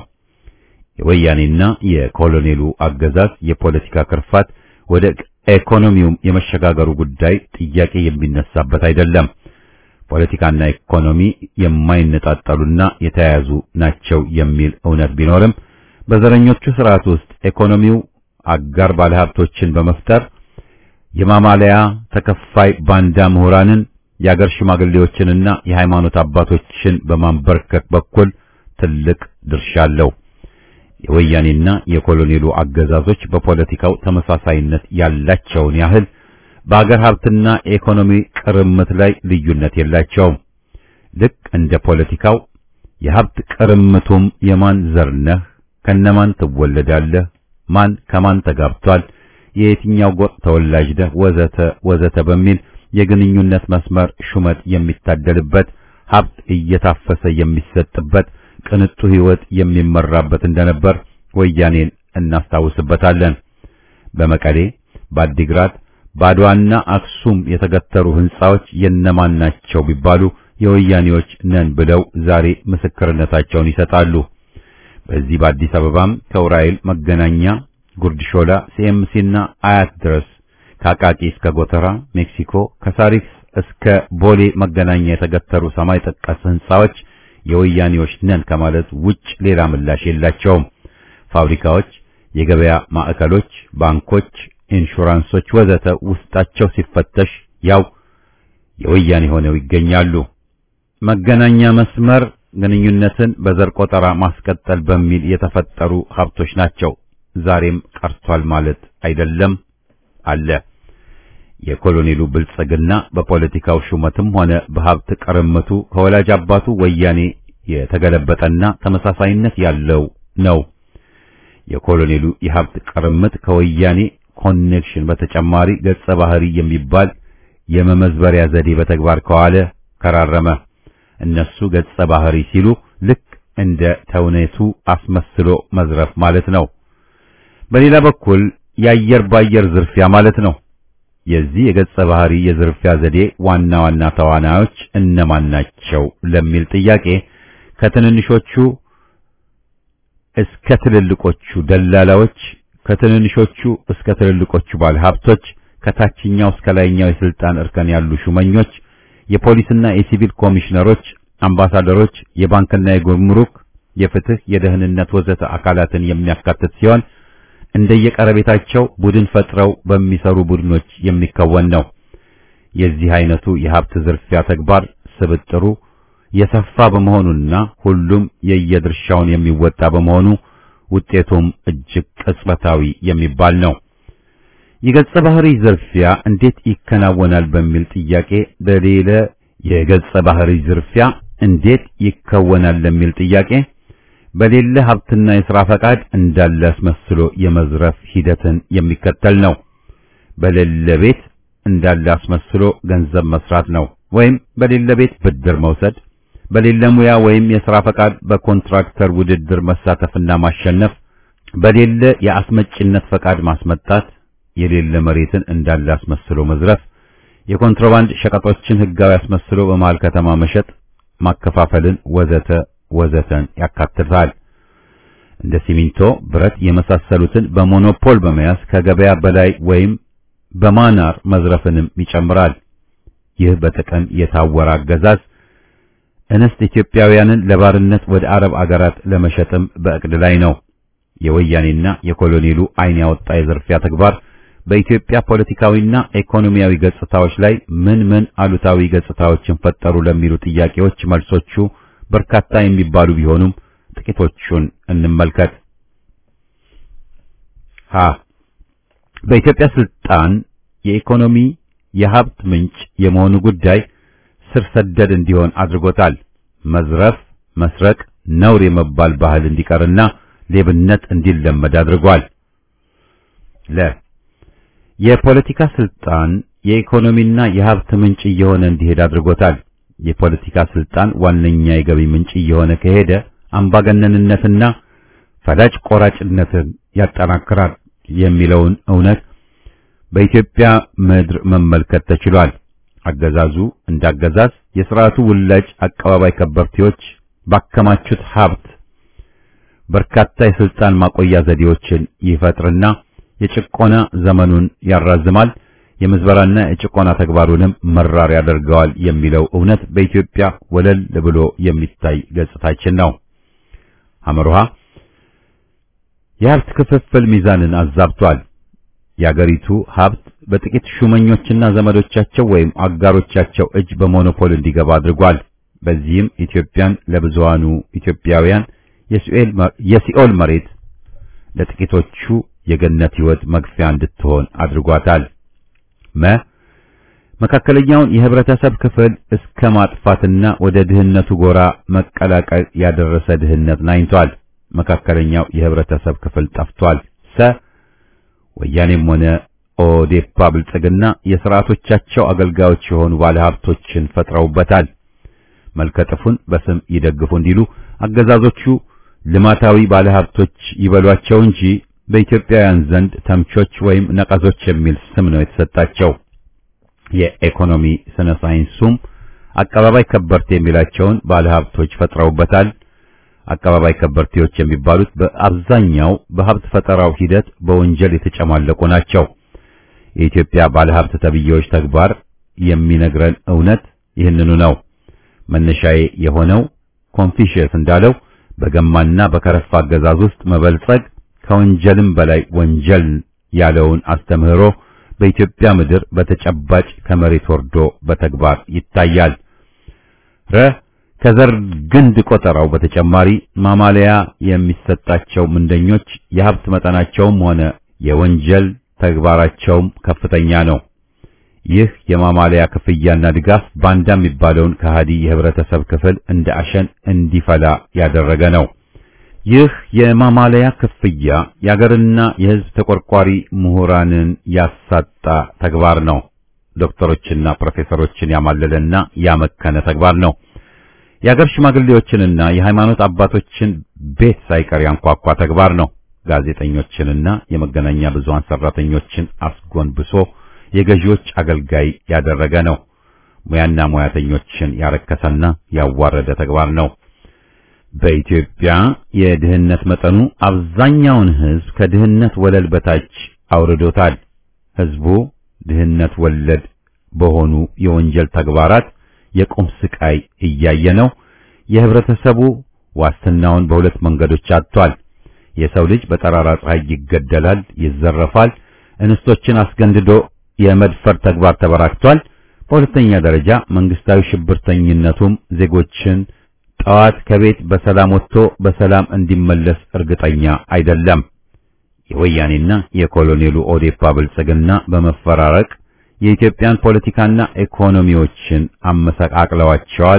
የወያኔና የኮሎኔሉ አገዛዝ የፖለቲካ ክርፋት ወደ ኢኮኖሚው የመሸጋገሩ ጉዳይ ጥያቄ የሚነሳበት አይደለም። ፖለቲካና ኢኮኖሚ የማይነጣጠሉና የተያያዙ ናቸው የሚል እውነት ቢኖርም በዘረኞቹ ስርዓት ውስጥ ኢኮኖሚው አጋር ባለሀብቶችን በመፍጠር የማማለያ ተከፋይ ባንዳ ምሁራንን፣ የአገር ሽማግሌዎችንና የሃይማኖት አባቶችን በማንበርከክ በኩል ትልቅ ድርሻ አለው። የወያኔና የኮሎኔሉ አገዛዞች በፖለቲካው ተመሳሳይነት ያላቸውን ያህል በአገር ሀብትና ኢኮኖሚ ቅርምት ላይ ልዩነት የላቸውም። ልክ እንደ ፖለቲካው የሀብት ቅርምቱም የማን ዘር ነህ፣ ከነማን ትወለዳለህ፣ ማን ከማን ተጋብቷል፣ የየትኛው ጎጥ ተወላጅ ነህ ወዘተ በሚል የግንኙነት መስመር ሹመት የሚታደልበት፣ ሀብት እየታፈሰ የሚሰጥበት፣ ቅንጡ ህይወት የሚመራበት እንደነበር ወያኔን እናስታውስበታለን። በመቀሌ፣ በአዲግራት፣ ባድዋና አክሱም የተገተሩ ህንጻዎች የነማን ናቸው ቢባሉ የወያኔዎች ነን ብለው ዛሬ ምስክርነታቸውን ይሰጣሉ። በዚህ በአዲስ አበባም ከኡራኤል፣ መገናኛ፣ ጉርድ ሾላ፣ ሲኤምሲና አያት ድረስ ከአቃቂ እስከ ጎተራ፣ ሜክሲኮ፣ ከሳሪስ እስከ ቦሌ መገናኛ የተገተሩ ሰማይ ጠቀስ ህንጻዎች የወያኔዎች ነን ከማለት ውጭ ሌላ ምላሽ የላቸውም። ፋብሪካዎች፣ የገበያ ማዕከሎች፣ ባንኮች፣ ኢንሹራንሶች ወዘተ ውስጣቸው ሲፈተሽ ያው የወያኔ ሆነው ይገኛሉ። መገናኛ መስመር ግንኙነትን በዘር ቆጠራ ማስቀጠል በሚል የተፈጠሩ ሀብቶች ናቸው። ዛሬም ቀርቷል ማለት አይደለም፣ አለ። የኮሎኔሉ ብልጽግና በፖለቲካው ሹመትም ሆነ በሀብት ቅርምቱ ከወላጅ አባቱ ወያኔ የተገለበጠና ተመሳሳይነት ያለው ነው። የኮሎኔሉ የሀብት ቅርምት ከወያኔ ኮኔክሽን በተጨማሪ ገጸ ባህሪ የሚባል የመመዝበሪያ ዘዴ በተግባር ከዋለ ከራረመ። እነሱ ገጸ ባህሪ ሲሉ ልክ እንደ ተውኔቱ አስመስሎ መዝረፍ ማለት ነው። በሌላ በኩል የአየር ባየር ዝርፊያ ማለት ነው። የዚህ የገጸ ባህሪ የዝርፊያ ዘዴ ዋና ዋና ተዋናዮች እነማን ናቸው ለሚል ጥያቄ ከትንንሾቹ እስከ ትልልቆቹ ደላላዎች፣ ከትንንሾቹ እስከ ትልልቆቹ ባለሀብቶች፣ ከታችኛው እስከ ላይኛው የስልጣን እርከን ያሉ ሹመኞች፣ የፖሊስና የሲቪል ኮሚሽነሮች፣ አምባሳደሮች፣ የባንክና የጉምሩክ፣ የፍትህ፣ የደህንነት ወዘተ አካላትን የሚያካትት ሲሆን እንደየቀረቤታቸው ቡድን ፈጥረው በሚሰሩ ቡድኖች የሚከወን ነው። የዚህ አይነቱ የሀብት ዝርፊያ ተግባር ስብጥሩ የሰፋ በመሆኑና ሁሉም የየድርሻውን የሚወጣ በመሆኑ ውጤቱም እጅግ ቅጽበታዊ የሚባል ነው። የገጸ ባህሪ ዝርፊያ እንዴት ይከናወናል በሚል ጥያቄ በሌላ የገጸ ባህሪ ዝርፊያ እንዴት ይከወናል ለሚል ጥያቄ በሌለ ሀብትና የሥራ ፈቃድ እንዳለ አስመስሎ የመዝረፍ ሂደትን የሚከተል ነው። በሌለ ቤት እንዳለ አስመስሎ ገንዘብ መስራት ነው። ወይም በሌለ ቤት ብድር መውሰድ፣ በሌለ ሙያ ወይም የሥራ ፈቃድ በኮንትራክተር ውድድር መሳተፍና ማሸነፍ፣ በሌለ የአስመጭነት ፈቃድ ማስመጣት፣ የሌለ መሬትን እንዳለ አስመስሎ መዝረፍ፣ የኮንትሮባንድ ሸቀጦችን ህጋዊ አስመስሎ በመሃል ከተማ መሸጥ፣ ማከፋፈልን ወዘተ ወዘተን ያካትታል። እንደ ሲሚንቶ፣ ብረት የመሳሰሉትን በሞኖፖል በመያዝ ከገበያ በላይ ወይም በማናር መዝረፍንም ይጨምራል። ይህ በጥቅም የታወረ አገዛዝ እንስት ኢትዮጵያውያንን ለባርነት ወደ አረብ አገራት ለመሸጥም በእቅድ ላይ ነው። የወያኔና የኮሎኔሉ ዓይን ያወጣ የዝርፊያ ተግባር በኢትዮጵያ ፖለቲካዊና ኢኮኖሚያዊ ገጽታዎች ላይ ምን አሉታዊ ገጽታዎችን ፈጠሩ ለሚሉ ጥያቄዎች መልሶቹ በርካታ የሚባሉ ቢሆኑም ጥቂቶቹን እንመልከት። በኢትዮጵያ ስልጣን የኢኮኖሚ የሀብት ምንጭ የመሆኑ ጉዳይ ስር ሰደድ እንዲሆን አድርጎታል። መዝረፍ፣ መስረቅ ነውር የመባል ባህል እንዲቀርና ሌብነት እንዲለመድ አድርጓል። የፖለቲካ ስልጣን የኢኮኖሚና የሀብት ምንጭ እየሆነ እንዲሄድ አድርጎታል። የፖለቲካ ስልጣን ዋነኛ የገቢ ምንጭ እየሆነ ከሄደ አምባገነንነትና ፈላጭ ቆራጭነትን ያጠናክራል የሚለውን እውነት በኢትዮጵያ ምድር መመልከት ተችሏል። አገዛዙ እንዳገዛዝ የሥርዓቱ ውላጅ አቀባባይ ከበርቴዎች ባከማቹት ሀብት በርካታ የስልጣን ማቆያ ዘዴዎችን ይፈጥርና የጭቆና ዘመኑን ያራዝማል። የምዝበራና የጭቆና ተግባሩንም መራር ያደርገዋል የሚለው እውነት በኢትዮጵያ ወለል ብሎ የሚታይ ገጽታችን ነው። አመሩሃ የሀብት ክፍፍል ሚዛንን አዛብቷል። የአገሪቱ ሀብት በጥቂት ሹመኞችና ዘመዶቻቸው ወይም አጋሮቻቸው እጅ በሞኖፖል እንዲገባ አድርጓል። በዚህም ኢትዮጵያን ለብዙሃኑ ኢትዮጵያውያን የሲኦል መሬት ለጥቂቶቹ የገነት ሕይወት መግፊያ እንድትሆን አድርጓታል። መካከለኛውን የህብረተሰብ ክፍል እስከ ማጥፋትና ወደ ድህነቱ ጎራ መቀላቀል ያደረሰ ድህነት ናኝቷል። መካከለኛው የህብረተሰብ ክፍል ጠፍቷል። ወያኔም ሆነ ኦዴፓ ብልጽግና የሥርዓቶቻቸው አገልጋዮች የሆኑ ባለሀብቶችን ፈጥረውበታል። መልከጥፉን በስም ይደግፉ እንዲሉ አገዛዞቹ ልማታዊ ባለሀብቶች ይበሏቸው እንጂ በኢትዮጵያውያን ዘንድ ተምቾች ወይም ነቀዞች የሚል ስም ነው የተሰጣቸው። የኢኮኖሚ ስነ ሳይንሱም አቀባባይ ከበርቴ የሚላቸውን ባለሀብቶች ፈጥረውበታል። አቀባባይ ከበርቴዎች የሚባሉት በአብዛኛው በሀብት ፈጠራው ሂደት በወንጀል የተጨማለቁ ናቸው። የኢትዮጵያ ባለሀብት ተብዬዎች ተግባር የሚነግረን እውነት ይህንኑ ነው። መነሻዬ የሆነው ኮንፊሽየስ እንዳለው በገማና በከረፋ አገዛዝ ውስጥ መበልጸግ ከወንጀልም በላይ ወንጀል ያለውን አስተምህሮ በኢትዮጵያ ምድር በተጨባጭ ከመሬት ወርዶ በተግባር ይታያል። ከዘር ግንድ ቆጠራው በተጨማሪ ማማለያ የሚሰጣቸው ምንደኞች የሀብት መጠናቸውም ሆነ የወንጀል ተግባራቸውም ከፍተኛ ነው። ይህ የማማለያ ክፍያና ድጋፍ ባንዳ የሚባለውን ከሃዲ የህብረተሰብ ክፍል እንደ አሸን እንዲፈላ ያደረገ ነው። ይህ የማማለያ ክፍያ የአገርና የህዝብ ተቆርቋሪ ምሁራንን ያሳጣ ተግባር ነው። ዶክተሮችና ፕሮፌሰሮችን ያማለለና ያመከነ ተግባር ነው። የአገር ሽማግሌዎችንና የሃይማኖት አባቶችን ቤት ሳይቀር ያንኳኳ ተግባር ነው። ጋዜጠኞችንና የመገናኛ ብዙሃን ሰራተኞችን አስጎንብሶ የገዢዎች አገልጋይ ያደረገ ነው። ሙያና ሙያተኞችን ያረከሰና ያዋረደ ተግባር ነው። በኢትዮጵያ የድህነት መጠኑ አብዛኛውን ህዝብ ከድህነት ወለል በታች አውርዶታል። ህዝቡ ድህነት ወለድ በሆኑ የወንጀል ተግባራት የቁም ስቃይ እያየ ነው። የህብረተሰቡ ዋስትናውን በሁለት መንገዶች አጥቷል። የሰው ልጅ በጠራራ ፀሐይ ይገደላል፣ ይዘረፋል። እንስቶችን አስገንድዶ የመድፈር ተግባር ተበራክቷል። በሁለተኛ ደረጃ መንግስታዊ ሽብርተኝነቱም ዜጎችን ጠዋት ከቤት በሰላም ወጥቶ በሰላም እንዲመለስ እርግጠኛ አይደለም። የወያኔና የኮሎኔሉ ኦዴፓ ብልጽግና በመፈራረቅ የኢትዮጵያን ፖለቲካና ኢኮኖሚዎችን አመሰቃቅለዋቸዋል፣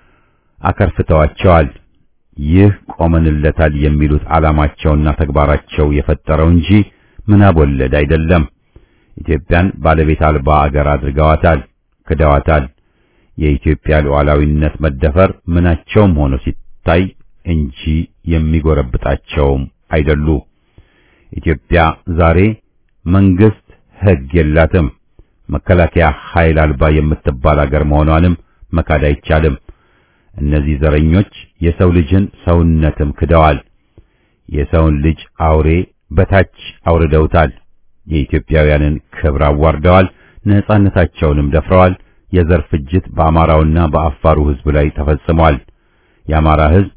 አከርፍተዋቸዋል። ይህ ቆመንለታል የሚሉት ዓላማቸውና ተግባራቸው የፈጠረው እንጂ ምናብ ወለድ አይደለም። ኢትዮጵያን ባለቤት አልባ አገር አድርገዋታል፣ ክደዋታል። የኢትዮጵያ ሉዓላዊነት መደፈር ምናቸውም ሆኖ ሲታይ እንጂ የሚጎረብጣቸውም አይደሉ። ኢትዮጵያ ዛሬ መንግስት ሕግ የላትም። መከላከያ ኃይል አልባ የምትባል አገር መሆኗንም መካድ አይቻልም። እነዚህ ዘረኞች የሰው ልጅን ሰውነትም ክደዋል። የሰውን ልጅ አውሬ በታች አውርደውታል። የኢትዮጵያውያንን ክብር አዋርደዋል። ነጻነታቸውንም ደፍረዋል። የዘር ፍጅት በአማራውና በአፋሩ ሕዝብ ላይ ተፈጽሟል። የአማራ ሕዝብ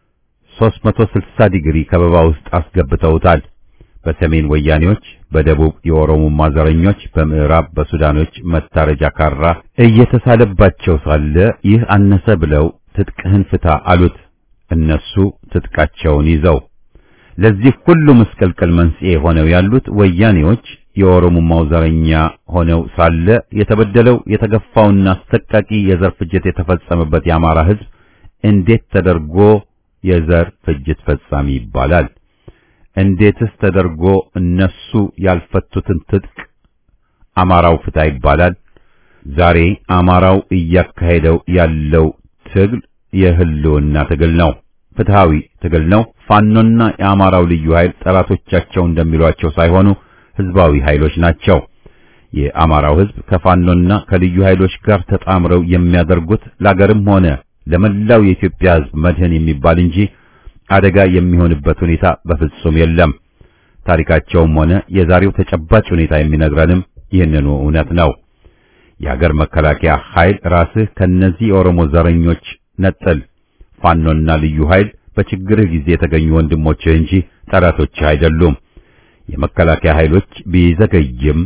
360 ዲግሪ ከበባ ውስጥ አስገብተውታል። በሰሜን ወያኔዎች፣ በደቡብ የኦሮሞማ ዘረኞች፣ በምዕራብ በሱዳኖች መታረጃ ካራ እየተሳለባቸው ሳለ ይህ አነሰ ብለው ትጥቅህን ፍታ አሉት። እነሱ ትጥቃቸውን ይዘው ለዚህ ሁሉ ምስቅልቅል መንስኤ ሆነው ያሉት ወያኔዎች የኦሮሞማው ዘረኛ ሆነው ሳለ የተበደለው የተገፋውና አሰቃቂ የዘር ፍጅት የተፈጸመበት የአማራ ሕዝብ እንዴት ተደርጎ የዘር ፍጅት ፈጻሚ ይባላል? እንዴትስ ተደርጎ እነሱ ያልፈቱትን ትጥቅ አማራው ፍታ ይባላል? ዛሬ አማራው እያካሄደው ያለው ትግል የህልውና ትግል ነው። ፍትሃዊ ትግል ነው። ፋኖና የአማራው ልዩ ኃይል ጠላቶቻቸው እንደሚሏቸው ሳይሆኑ ህዝባዊ ኃይሎች ናቸው። የአማራው ህዝብ ከፋኖና ከልዩ ኃይሎች ጋር ተጣምረው የሚያደርጉት ለአገርም ሆነ ለመላው የኢትዮጵያ ህዝብ መድህን የሚባል እንጂ አደጋ የሚሆንበት ሁኔታ በፍጹም የለም። ታሪካቸውም ሆነ የዛሬው ተጨባጭ ሁኔታ የሚነግረንም ይህንኑ እውነት ነው። የሀገር መከላከያ ኃይል ራስህ ከነዚህ የኦሮሞ ዘረኞች ነጥል። ፋኖና ልዩ ኃይል በችግርህ ጊዜ የተገኙ ወንድሞችህ እንጂ ጠላቶችህ አይደሉም። የመከላከያ ኃይሎች ቢዘገይም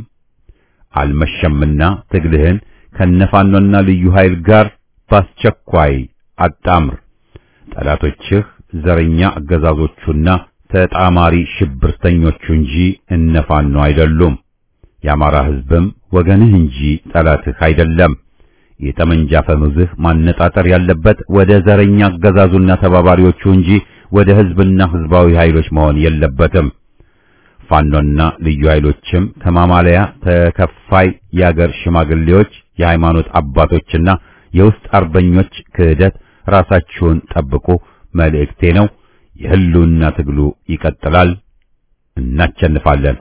አልመሸምና ትግልህን ከነፋኖና ልዩ ኃይል ጋር በአስቸኳይ አጣምር። ጠላቶችህ ዘረኛ አገዛዞቹና ተጣማሪ ሽብርተኞቹ እንጂ እነፋኖ አይደሉም። የአማራ ህዝብም ወገንህ እንጂ ጠላትህ አይደለም። የጠመንጃ ፈሙዝህ ማነጣጠር ያለበት ወደ ዘረኛ አገዛዙና ተባባሪዎቹ እንጂ ወደ ህዝብና ህዝባዊ ኃይሎች መሆን የለበትም። ፋኖና ልዩ ኃይሎችም ከማማለያ ተከፋይ የአገር ሽማግሌዎች፣ የሃይማኖት አባቶችና የውስጥ አርበኞች ክህደት ራሳችሁን ጠብቁ መልእክቴ ነው። የህልውና ትግሉ ይቀጥላል። እናሸንፋለን።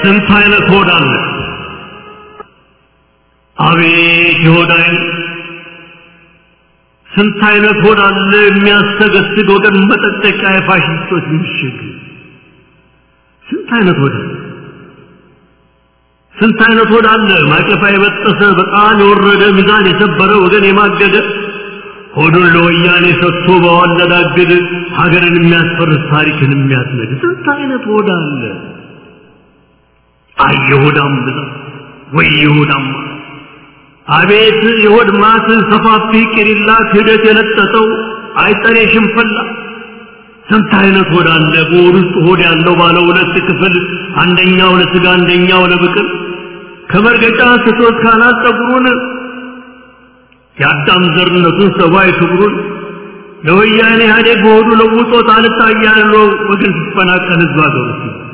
ስንት አይነት ሆድ አለ አቤት የሆድ አይነት ስንት አይነት ሆድ አለ የሚያስተገስግ ወገን መጠጠቂያ የፋሽስቶች ምሽግ ስንት አይነት ሆድ ስንት አይነት ሆድ አለ ማቀፋ የበጠሰ በጣም የወረደ ሚዛን የሰበረ ወገን የማገደ ሆዱን ለወያኔ ሰጥቶ በዋለዳገደ ሀገርን የሚያስፈርስ ታሪክን የሚያስነድ ስንት አይነት ሆድ አለ አይሁዳም ብዛት ወይ ይሁዳም አቤት የሆድ ማት ሰፋፊ ቅሪላ ክህደት የለጠጠው አይጠሬ ሽንፈላ ስንት አይነት ሆድ አለ በሆድ ውስጥ ሆድ ያለው ባለ ሁለት ክፍል አንደኛው ለስጋ አንደኛው ለብቅል ከመርገጫ ስቶት ካናት ጠጉሩን የአዳም ዘርነቱን ሰባይ ክብሩን ለወያኔ ኢህአዴግ በሆዱ ለውጦት አልታያለው ወገን ሲፈናቀል ህዝብ አገሩ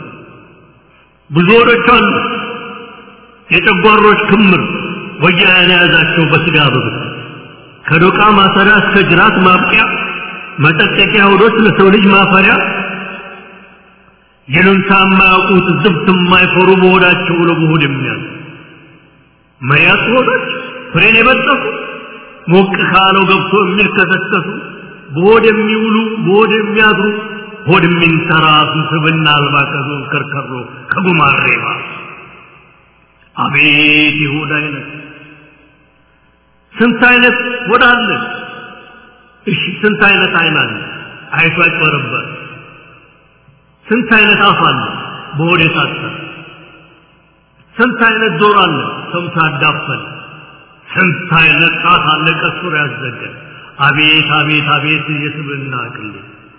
ብዙዎች አሉ የጨጓሮች ክምር ወያኔ ያዛቸው በስጋ በብት ከዶቃ ማሰሪያ እስከ ጅራት ማብቂያ መጠቀቂያ ሆዶች ለሰው ልጅ ማፈሪያ የሉንታ የማያውቁት ዝብት የማይፈሩ በሆዳቸው ለመሆድ የሚያዝ መያት ሆዶች ፍሬን የበጠሱ ሞቅ ካለው ገብቶ የሚልከሰከሱ በሆድ የሚውሉ በሆድ የሚያድሩ ሆድ የሚንተራሱ ስብና አልባ ከዞን ከርከሮ ከጉማሬባ አቤት የሆድ አይነት ስንት አይነት ሆድ አለ እሺ ስንት አይነት አይን አለ አይቶ አይቆረበር ስንት አይነት አፍ አለ በሆድ የታጠረ ስንት አይነት ጆሮ አለ ሰምቶ ያዳፈን ስንት አይነት ጣት አለ ቀስሮ ያዘገ አቤት አቤት አቤት የስብና አቅል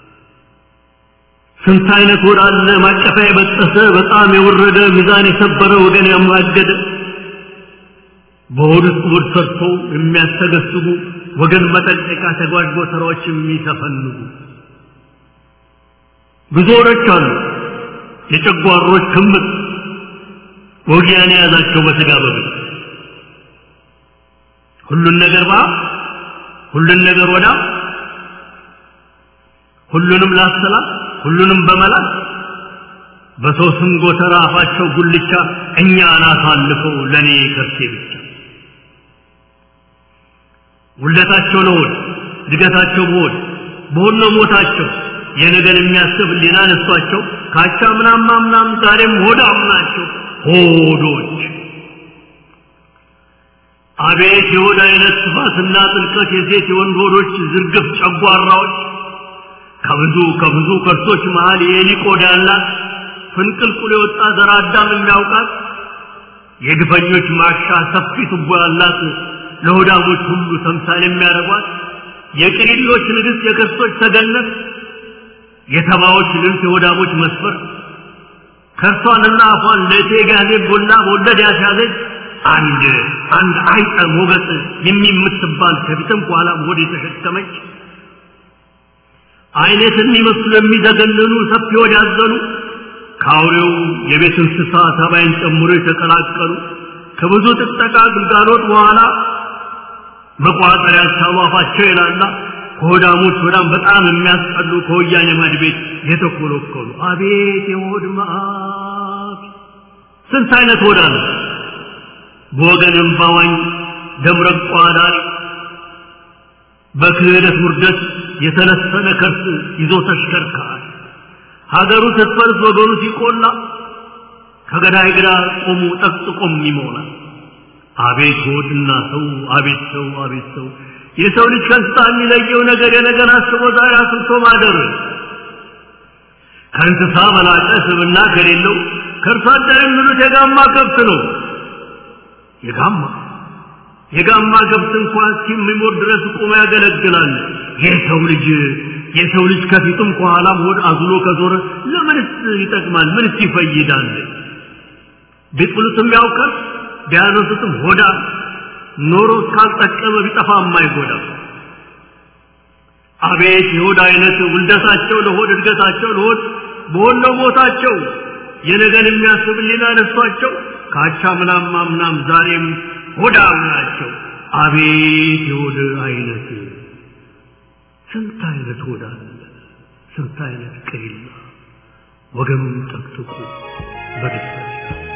ስንት አይነት ሆድ አለ ማቀፋ የበጠሰ በጣም የወረደ ሚዛን የሰበረ ወገን ያማገደ በሆድ ውስጥ ሆድ ሰርቶ የሚያስተገስጉ ወገን መጠንቀቂያ ተጓዥ ጎተራዎች የሚተፈንጉ ብዙዎች አሉ የጨጓሮች ክምር ወጊያን ያዛቸው በስጋ በብት ሁሉን ነገር ሁሉን ነገር ወዳ ሁሉንም ላስተላ ሁሉንም በመላክ በሰው ስም ጎተራ አፋቸው ጉልቻ እኛ አናሳልፈው ለኔ ከርሴ ብቻ ውለታቸው ነው ድገታቸው በሆድ ነው ሞታቸው የነገን የሚያስብ ሊና ነሷቸው ካቻ ምናም ዛሬም ሆዳም ናቸው ሆዶች አቤት የሆድ አይነት ስፋትና ጥልቀት የሴት የወንድ ሆዶች ዝርግፍ ጨጓራዎች ከብዙ ከርሶች መሃል የኤሊ ቆዳ ያላት ፍንቅልቁል የወጣ ዘር አዳም የሚያውቃት የግፈኞች ማሻ ሰፊ ቱቦ ያላት ለሆዳሞች ሁሉ ተምሳሌ የሚያደርጓት የቅሪሎች ንግሥት የከርሶች ተገነት የተባዎች ልንት የሆዳሞች መስፈር ከርሷንና አፏን ለቴጋዜ ቦላ ወለድ ያስያዘች አንድ አይጠ ሞገስ የሚምትባል ከፊትም ኋላ ሆድ የተሸከመች አይነት የሚመስሉ የሚዘገንኑ ሰፊ ሆድ ያዘኑ ካውሬው የቤት እንስሳ ተባይን ጨምሮ የተቀላቀሉ ከብዙ ጥቅጠቃ ግልጋሎት በኋላ መቋጠሪያ ሳሏፋቸው ይላላ ከሆዳሞች በጣም በጣም የሚያስጠሉ ከወያኔ ማድቤት የተኮለኮሉ አቤት የሆድ ማት ስንት አይነት ሆድ አለ በወገንም ባዋኝ ደምረቋ ዳሪ በክህደት ውርደት የተለሰነ ከርስ ይዞ ተሽከርካሪ ሀገሩ ስትፈርስ ወገኑ ሲቆላ ከገዳይ ግራ ቆሙ ጠቅጥቆም ይሞላል አቤት ሆድና ሰው አቤት ሰው የሰው ልጅ ከእንስሳ የሚለየው ነገር የነገር አስቦ ዛሬ አስብቶ ማደር ከእንስሳ በላቀ ስብና ከሌለው ከእርሷ አደር የሚሉት የጋማ ከብት ነው የጋማ ከብት እንኳን እስኪሞት ድረስ ቆሞ ያገለግላል የሰው ልጅ ከፊቱም ከኋላም ሆድ አዝሎ ከዞረ ለምንስ ይጠቅማል ምንስ ይፈይዳል ቢጥሉትም ያውቃል ቢያነሱትም ሆዳ ኖሮ ካልጠቀመ ቢጠፋ የማይጎዳ አቤት የሆድ አይነት ውልደታቸው ለሆድ እድገታቸው ለሆድ በሆነው ሞታቸው የነገን የሚያስብ ሊና ነሷቸው ካቻ ምናም ዛሬም ሆዳም ናቸው አቤት የሆድ አይነት ስንት አይነት ሆዳ ስንት አይነት ቅሪላ ወገኑን ጠቅጥቆ በደስታ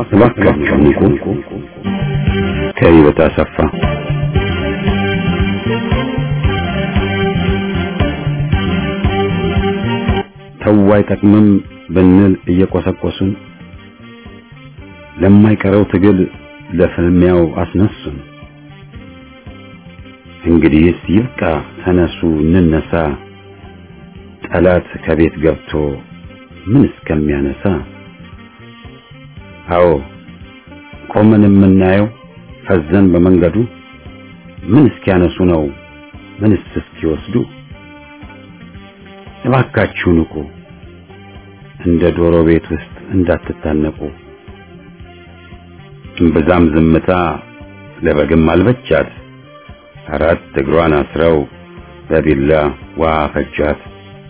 እባካችሁ ንቁ። ከህይወት አሰፋ ተው አይጠቅምም ብንል እየቆሰቆሱን ለማይቀረው ትግል ለፍልሚያው አስነሱን። እንግዲህስ ይብቃ ተነሱ እንነሳ፣ ጠላት ከቤት ገብቶ ምን እስከሚያነሳ። አዎ ቆመን የምናየው ፈዘን በመንገዱ ምን እስኪያነሱ ነው ምንስ እስኪወስዱ። እባካችሁ ንቁ፣ እንደ ዶሮ ቤት ውስጥ እንዳትታነቁ። እምብዛም ዝምታ ለበግም አልበቻት፣ አራት እግሯን አስረው በቢላ ውሃ ፈጇት።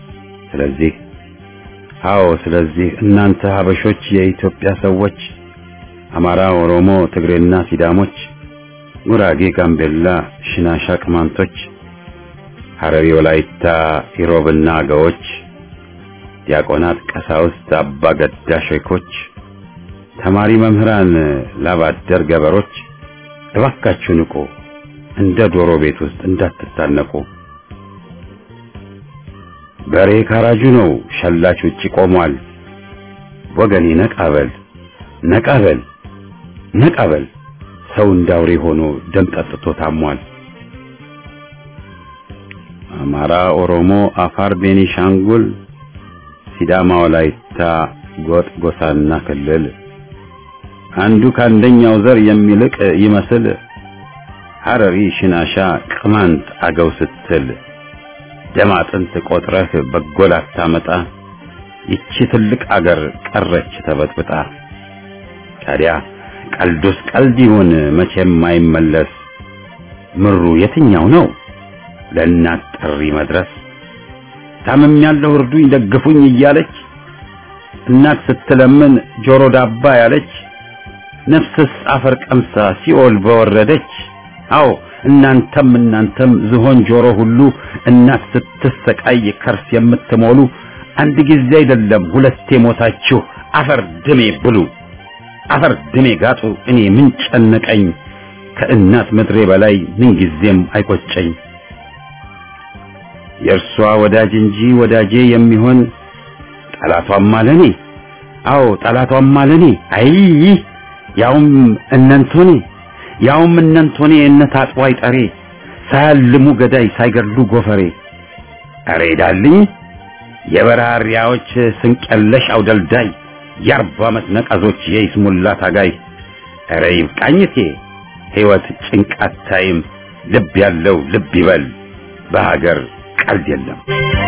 ስለዚህ እናንተ ሀበሾች የኢትዮጵያ ሰዎች፣ አማራ፣ ኦሮሞ፣ ትግሬና ሲዳሞች፣ ጉራጌ፣ ጋምቤላ፣ ሽናሻ፣ ቅማንቶች፣ ሐረሪ፣ ወላይታ፣ ኢሮብና አገዎች፣ ዲያቆናት፣ ቀሳውስት፣ አባ ገዳ ሼኮች፣ ተማሪ መምህራን፣ ላባደር ገበሮች እባካችሁ ንቁ፣ እንደ ዶሮ ቤት ውስጥ እንዳትታነቁ። በሬ ካራጁ ነው ሸላች ውጪ ቆሟል። ወገኔ ነቃበል ነቃበል ነቃበል፣ ሰው እንዳውሬ ሆኖ ደም ጠጥቶ ታሟል። አማራ፣ ኦሮሞ፣ አፋር፣ ቤኒሻንጉል፣ ሲዳማ፣ ወላይታ፣ ጎጥ፣ ጎሳና ክልል አንዱ ከአንደኛው ዘር የሚልቅ ይመስል ሐረሪ፣ ሽናሻ፣ ቅማንት፣ አገው ስትል ደም አጥንት ቆጥረህ በጎል አታመጣ። ይቺ ትልቅ አገር ቀረች ተበጥብጣ። ታዲያ ቀልዱስ ቀልድ ይሁን መቼም አይመለስ። ምሩ የትኛው ነው ለእናት ጥሪ መድረስ? ታምም ያለው እርዱኝ ደግፉኝ እያለች እናት ስትለምን ጆሮ ዳባ ያለች፣ ነፍስስ አፈር ቀምሳ ሲኦል በወረደች። አዎ እናንተም ዝሆን ጆሮ ሁሉ እናት ስትሰቃይ ከርስ የምትሞሉ፣ አንድ ጊዜ አይደለም ሁለቴ ሞታችሁ አፈር ድሜ ብሉ፣ አፈር ድሜ ጋጡ። እኔ ምን ጨነቀኝ ከእናት ምድሬ በላይ ምን ጊዜም አይቆጨኝ። የእርሷ ወዳጅ እንጂ ወዳጄ የሚሆን ጠላቷም አለኔ። አዎ ጠላቷም አለኔ። አይ ያውም እነንቶኔ እነታጥቦ አይጠሬ፣ ሳያልሙ ገዳይ ሳይገድሉ ጎፈሬ። አሬ ዳልኝ የበራሪያዎች ስንቀለሽ አውደልዳይ፣ የ40 ዓመት ነቀዞች የይስሙላ ታጋይ። አሬ ይብቃኝቴ ሕይወት ጭንቃት ታይም፣ ልብ ያለው ልብ ይበል፣ በሀገር ቀልድ የለም።